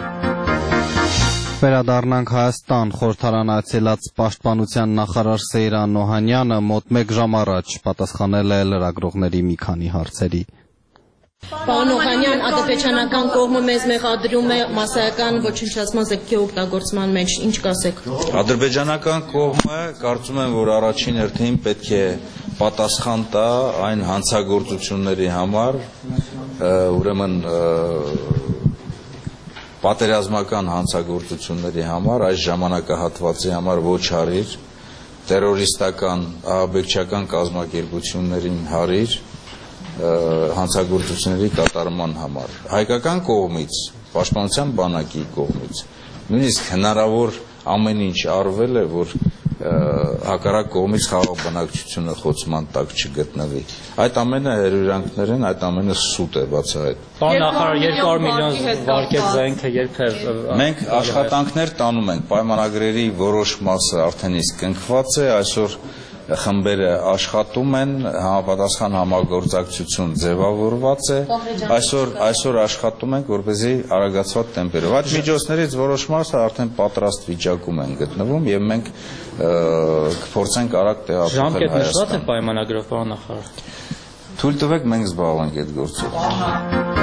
Speaker 1: Վերադառնանք Հայաստան, խորհրդարան այցելած պաշտպանության նախարար Սեյրան Օհանյանը մոտ 1 ժամ առաջ պատասխանել է լրագրողների մի քանի հարցերի։
Speaker 13: Պարոն Օհանյան, ադրբեջանական կողմը մեզ մեղադրում է մասսայական ոչնչացման զենքի օգտագործման մեջ, ինչ կասեք։
Speaker 15: Ադրբեջանական կողմը կարծում եմ, որ առաջին հերթին պետք է պատասխան տա այն հանցագործությունների համար, ուրեմն պատերազմական հանցագործությունների համար, այս ժամանակահատվածի համար ոչ հարիր, տերորիստական, ահաբեկչական կազմակերպություններին հարիր, հանցագործությունների կատարման համար։ Հայկական կողմից, պաշտպանության բանակի կողմից, նույնիսկ հնարավոր ամեն ինչ արվել է, որ հակառակ կողմից խաղաղ բնակչությունը խոցման տակ չգտնվի։ Այդ ամենը հերյուրանքներ են, այդ ամենը սուտ է բացահայտ։
Speaker 14: Պարոն նախարար, 200 միլիոն վարկեց զենքը երբ է։
Speaker 15: Մենք աշխատանքներ տանում ենք, պայմանագրերի որոշ մասը արդեն իսկ կնքված է, այսօր խմբերը աշխատում են, համապատասխան համագործակցություն ձևավորված է, այսօր աշխատում ենք, որպեսզի արագացված տեմպերով։ Այդ միջոցներից որոշ մասը արդեն պատրաստ վիճակում են գտնվում եւ մենք կփորձենք արագ տեղափոխել Հայաստան։
Speaker 14: Ժամկետ նշված է պայմանագրով, պարոն նախարար։
Speaker 15: Թույլ տվեք մենք զբաղվենք այդ գործով։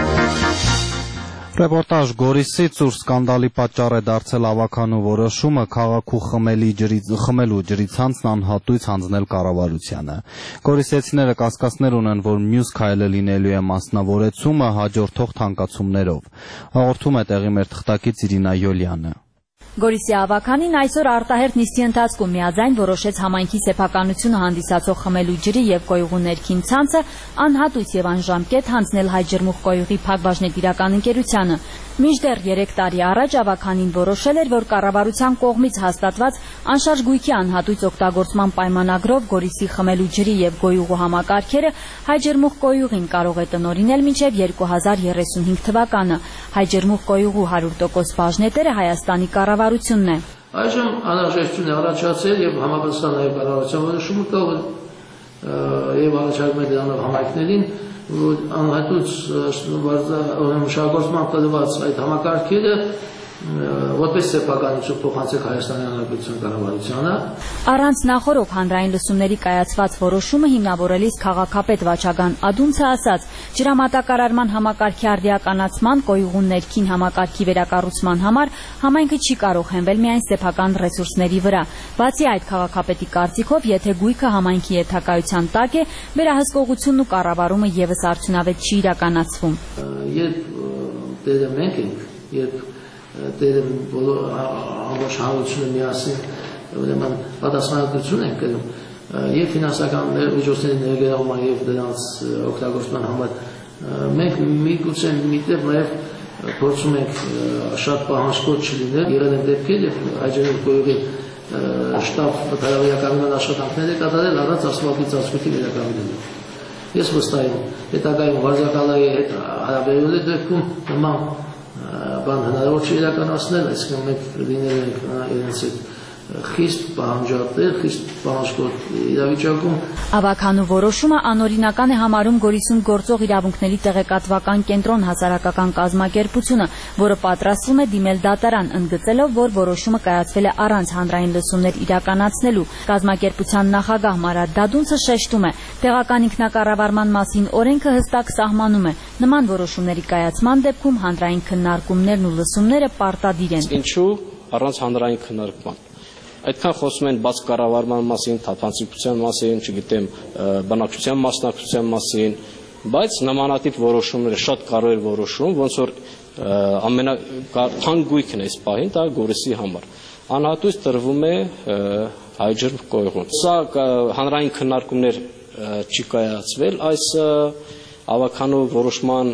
Speaker 1: Ռեպորտաժ Գորիսից, ուր սկանդալի պատճառ է դարձել ավականու որոշումը քաղաքի խմելու ջրիցանցն անհատույց հանձնել կառավարությանը։ Գորիսեցիները կասկածներ ունեն, որ մյուս քայլը լինելու է մասնավորեցումը հաջորդող թանկացումներով։ Հաղորդում է տեղի մեր թղթակից Իրինա Յոլյանը։
Speaker 25: Գորիսի ավականին այսօր արտահերթ նիստի ընթացքում միաձայն որոշեց համայնքի սեփականությունը հանդիսացող խմելու ջրի եւ կոյուղու ներքին ցանցը անհատույց եւ անժամկետ հանձնել Հայ-Ջրմուղ կոյուղի Փակbaşնետիրական ընկերությանը։ Մինչդեռ 3 տարի առաջ ավականին որոշել էր, որ կառավարության կողմից հաստատված անշարժ գույքի անհատույց օգտագործման պայմանագրով Գորիսի խմելու ջրի եւ գոյուղու համակարգերը Հայ-Ջրմուղ կոյուղին կարող է տնօրինել մինչեւ 2035 թվականը։ Հայ-Ջրմուղ կոյուղու 100% բաժնետերը Հայաստանի կառավարությունն է։
Speaker 26: Այժմ անհրաժեշտություն է առաջացել եւ համապատասխան նաեւ կառավարության որոշումը կա եւ առաջարկում է դրանով համայնքներին, որ անհատույց շահագործման տրված այդ համակարգերը որպես սեփականություն փոխանցեք Հայաստանի Հանրապետության կառավարությանը։
Speaker 25: Առանց նախորոք հանրային լսումների կայացված որոշումը հիմնավորելիս քաղաքապետ Վաչագան Ադունցը ասաց, ջրամատակարարման համակարգի արդիականացման, կոյուղու ներքին համակարգի վերակառուցման համար համայնքը չի կարող հենվել միայն սեփական ռեսուրսների վրա։ Բացի այդ, քաղաքապետի կարծիքով, եթե գույքը համայնքի ենթակայության տակ է, վերահսկողությունն ու կառավարումը եւս արդյունավետ չի իրականացվում։
Speaker 26: Երբ դերը մենք ենք, երբ դերը ամբողջ հանրությունը միասին ուրեմն պատասխանատվություն են կրում եւ ֆինանսական միջոցների ներգրավման եւ դրանց օգտագործման համար մենք միգուցե միտեղ նաեւ փորձում ենք շատ պահանջկոտ չլինել եղել են դեպքեր եւ հայջերկոյի շտաբ վտարավիականության աշխատանքներ է կատարել առանց ասֆալտի ծածկույթի վերականգնելու ես վստահ եմ հետագայում վարչակալայի հետ հարաբերելու դեպքում նման բան հնարավոր չի իրականացնել այսինքն մենք լինել ենք իրենց հետ խիստ պահանջատեր, խիստ պահանջկոտ իրավիճակում։
Speaker 25: Ավագանու որոշումը անօրինական է համարում Գորիսում գործող իրավունքների տեղեկատվական կենտրոն հասարակական կազմակերպությունը, որը պատրաստվում է դիմել դատարան, ընդգծելով, որ որոշումը կայացվել է առանց հանրային լսումներ իրականացնելու։ Կազմակերպության նախագահ Մարատ Դադունցը շեշտում է, տեղական ինքնակառավարման մասին օրենքը հստակ սահմանում է։ Նման որոշումների կայացման դեպքում հանրային քննարկումներն ու լսումները պարտադիր են։
Speaker 4: Ինչու առանց հանրային քննարկման։ Այդքան խոսում են բաց կառավարման մասին, թափանցիկության մասին, չգիտեմ, բնակչության մասնակցության մասին, բայց նմանատիպ որոշումները շատ կարևոր որոշում, ոնց որ ամենաթանկույքն է այս պահին, դա Գորիսի համար։ Անհատույց տրվում է Հայջերկոյում։ Սա հանրային քննարկումներ չի կայացվել, այս ավականու որոշման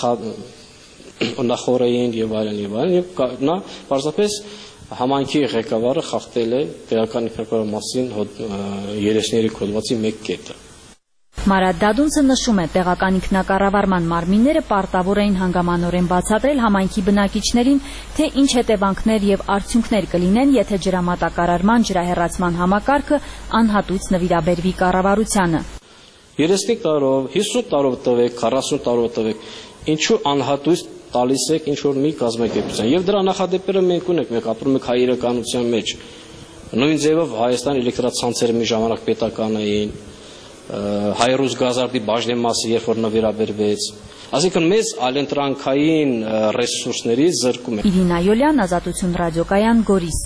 Speaker 4: նախորդային եւ այլն եւ նա պարզապես համայնքի ղեկավարը խախտել է տեղական ինքնակառավարման մասին երեսների կոդվածի մեկ կետը։
Speaker 25: Մարատ Դադունցը նշում է, տեղական ինքնակառավարման մարմինները պարտավոր էին հանգամանորեն բացատրել համայնքի բնակիչներին, թե ինչ հետևանքներ եւ արդյունքներ կլինեն, եթե ջրամատակարարման ջրահեռացման համակարգը անհատույց նվիրաբերվի կառավարությանը։
Speaker 4: 35 տարով, 50 տարով տվեք, 40 տարով տվեք, ինչու անհատույց տալիս եք ինչ-որ մի կազմակերպության։ Եվ դրա նախադեպերը մենք ունենք, մենք ապրում ենք հայ իրականության մեջ։ Նույն ձևով Հայաստան էլեկտրացանցերը մի ժամանակ պետական էին, հայ-ռուս գազարդի բաժնեմասը երբ որ նվիրաբերվեց։ Այսինքն մեզ այլընտրանքային ռեսուրսներից զրկում է։
Speaker 25: Իրինա Յոլյան, Ազատություն ռադիոկայան, Գորիս։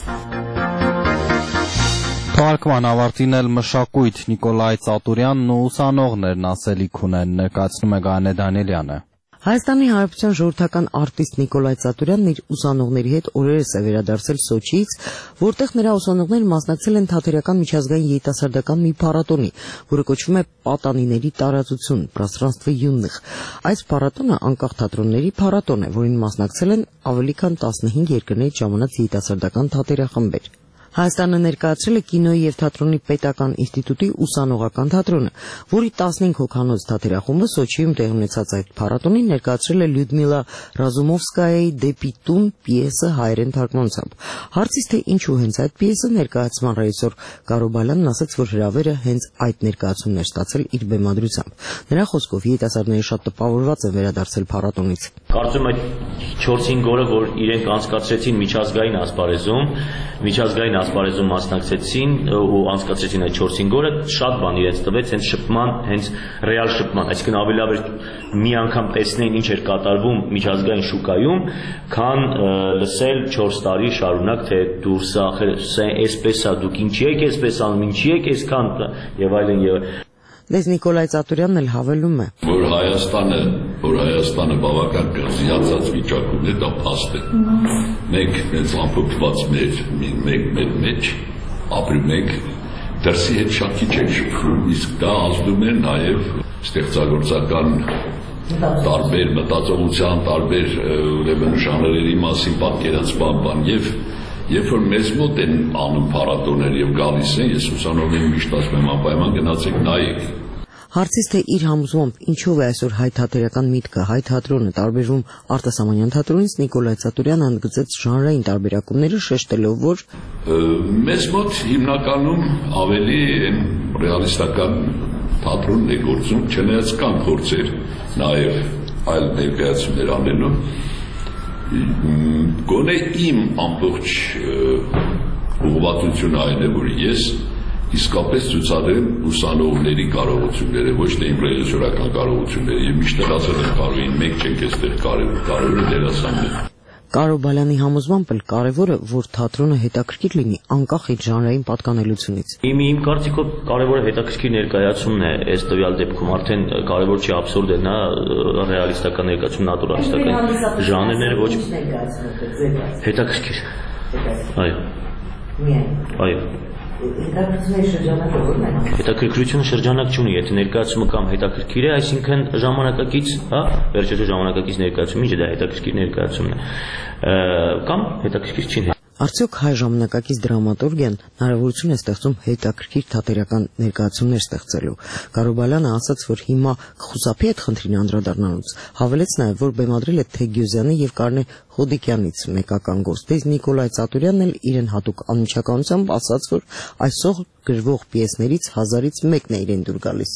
Speaker 1: Թարգման ավարտին էլ մշակույթ Նիկոլայ Ծատուրյանն ու ուսանողներն ասելիք ունեն, ներկայացնում է Գայանե Դանիելյանը։
Speaker 12: Հայաստանի Հանրապետության ժողովրդական արտիստ Նիկոլայ Ծատուրյանն իր ուսանողների հետ օրերս է վերադարձել Սոչիից, որտեղ նրա ուսանողները մասնակցել են Թատերական միջազգային երիտասարդական մի փառատոնի, որը կոչվում է Պատանիների տարածություն, Пространство юных։ Այս փառատոնը անկախ թատրոնների փառատոն է, որին մասնակցել են ավելի քան 15 երկրներից ժամանած երիտասարդական թատերախմբեր։ Հայաստանը ներկայացրել է կինոյի եւ թատրոնի պետական ինստիտուտի ուսանողական թատրոնը, որի 15 հոգանոց թատերախումբը Սոչիում տեղի ունեցած այդ փառատոնին ներկայացրել է Լյուդմիլա Ռազումովսկայայի «Դեպի տուն» պիեսը հայերեն թարգմանությամբ։ Հարցից թե ինչու հենց այդ պիեսը, ներկայացման ռեժիսոր Կարո Բալյանն ասաց, որ հրավերը հենց այդ ներկայացումն էր ստացել իր բեմադրությամբ։ Նրա խոսքով երիտասարդները շատ տպավորված են վերադարձել փառատոնից։
Speaker 16: Կարծում եմ 4-5 օրը, որ իրենք անցկացրեցին միջազգային ասպարեզում մասնակցեցին ու անցկացրեցին այդ 4-5 օրը, շատ բան իրենց տվեց հենց շփման, հենց ռեալ շփման, այսինքն ավելի լավ էր մի անգամ տեսնեին ինչ էր կատարվում միջազգային շուկայում, քան լսել 4 տարի շարունակ, թե դու սա էսպես է, դուք ինչի եք էսպես անում, ինչի եք այսքան եւ այլն եւ
Speaker 12: Դες Նիկոլայ Ծատուրյանն էլ հավելում է,
Speaker 17: որ Հայաստանը բավական կղզիացած վիճակում է, դա փաստ է։ Մենք մեծ ամփոփված մեր մեջ ապրում ենք, դրսի հետ շատ քիչ ենք շփվում, իսկ դա ազդում է նաև ստեղծագործական տարբեր մտածողության, տարբեր ուրեմն ժանրերի մասին պատկերացման եւ երբ որ մեզ մոտ են անում փառատոներ եւ գալիս են, ես ուսանողներին միշտ ասում եմ անպայման գնացեք նայեք։
Speaker 12: Հարցից թե իր համոզմամբ ինչով է այսօր հայ թատերական միտքը, հայ թատրոնը տարբերվում Արտասամանյան թատրոնից, Նիկոլայ Ծատուրյանը ընդգծեց ժանրային տարբերակումները, շեշտելով, որ
Speaker 17: մեզ մոտ հիմնականում ավելի ռեալիստական թատրոնն է գործում, չնայած կան փորձեր նաև այլ ներկայացումներ անելու։ Գոնե իմ ամբողջ ուղղվածությունը այն է, որ ես իսկապես ցուցադրեմ ուսանողների կարողությունները, ոչ թե իմ ռեժիսորական կարողությունները, եւ միշտ ասել եմ, կարող են մենք չենք այստեղ կարևորը դերասաններ։
Speaker 12: Կարո Բալյանի համոզմամբ էլ կարևորը, որ թատրոնը հետաքրքիր լինի անկախ իր ժանրային պատկանելությունից։
Speaker 16: Իմ կարծիքով կարևորը հետաքրքիր ներկայացումն է, այս տվյալ դեպքում արդեն կարևոր չի աբսուրդ է նա ռեալիստական ներկայացում, նատուրալիստական ժանրները ոչ հետաքրքիր։ Այո։ Այո։ Հետաքրքրությունը շրջանակ չունի, եթե ներկայացումը կամ հետաքրքիր է, այսինքն ժամանակակից, հա, վերջերս ժամանակակից ներկայացումը, ինչ է դա հետաքրքիր ներկայացումն է, կամ հետաքրքիր չի։
Speaker 12: Արդյոք հայ ժամանակակից դրամատուրգիան հնարավորություն է ստեղծում հետաքրքիր թատերական ներկայացումներ ստեղծելու։ Կարո Բալյանը ասաց, որ հիմա կխուսափի այդ խնդրին անդրադառնալուց, հավելեց նաև, որ բեմադրել է Թեգյուզյանի եւ Կարնե Խոդիկյանից մեկական գործ։ Նիկոլայ Ծատուրյանն էլ իրեն հատուկ անմիջականությամբ ասաց, որ այսօր գրվող պիեսներից 1000-ից մեկն է իրեն դուր գալիս։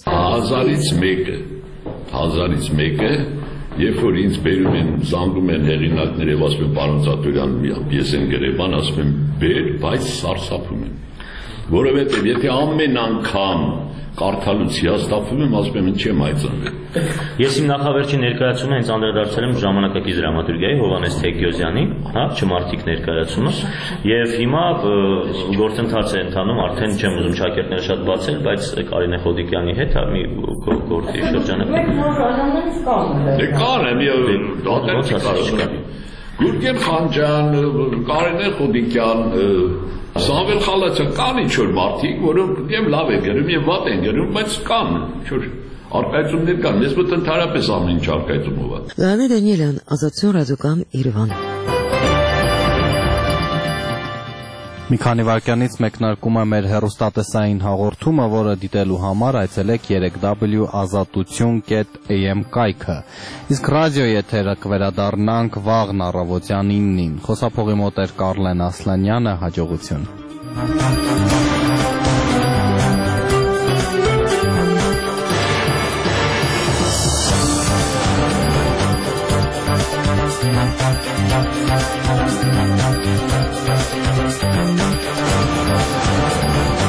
Speaker 17: 1000-ից մեկը Երբ որ ինձ բերում են, զանգում են հեղինակներ եւ ասում են պարոն Ծատուրյան մի պիես են գրել, բան ասում են բեր, բայց սարսափում են։ Որովհետեւ եթե ամեն անգամ կարդալուց հիասթափվում եմ, ասում եմ ինչ եմ այցանվել։
Speaker 16: Ես իմ նախավերջին ներկայացումը հենց անդրադարձել եմ ժամանակակից դրամատուրգիայի Հովհաննես Թեգյուզյանի, հա, չմարտիկ ներկայացումը, եւ հիմա գործընթաց է ընթանում, արդեն չեմ ուզում ճակերտները շատ բացել, բայց Կարինե Խոդիկյանի հետ հա մի գործի շրջանակում։
Speaker 17: Դե կան եմ եւ դատել Գուրգեն Խանջյան, Կարինե Խոդիկյան, Սամվել Խալացյան, կան ինչ-որ մարդիկ, որոնք եւ լավ են գրում եւ վատ են գրում, բայց կան ինչ-որ արկայծումներ կան, ես մոտ ընդհանրապես ամեն ինչ արկայծումով է։
Speaker 12: Լանե Դանիելյան, Ազատություն ռադիոկայան, Երևան։
Speaker 1: Մի քանի վայրկյանից մեկնարկում է մեր հեռուստատեսային հաղորդումը, որը դիտելու համար այցելեք www.azatutyon.am կայքը։ Իսկ ռադիո եթերը կվերադառնանք վաղն առավոտյան 9-ին։ Խոսափողի մոտ էր Կարլեն Ասլանյանը, հաջողություն։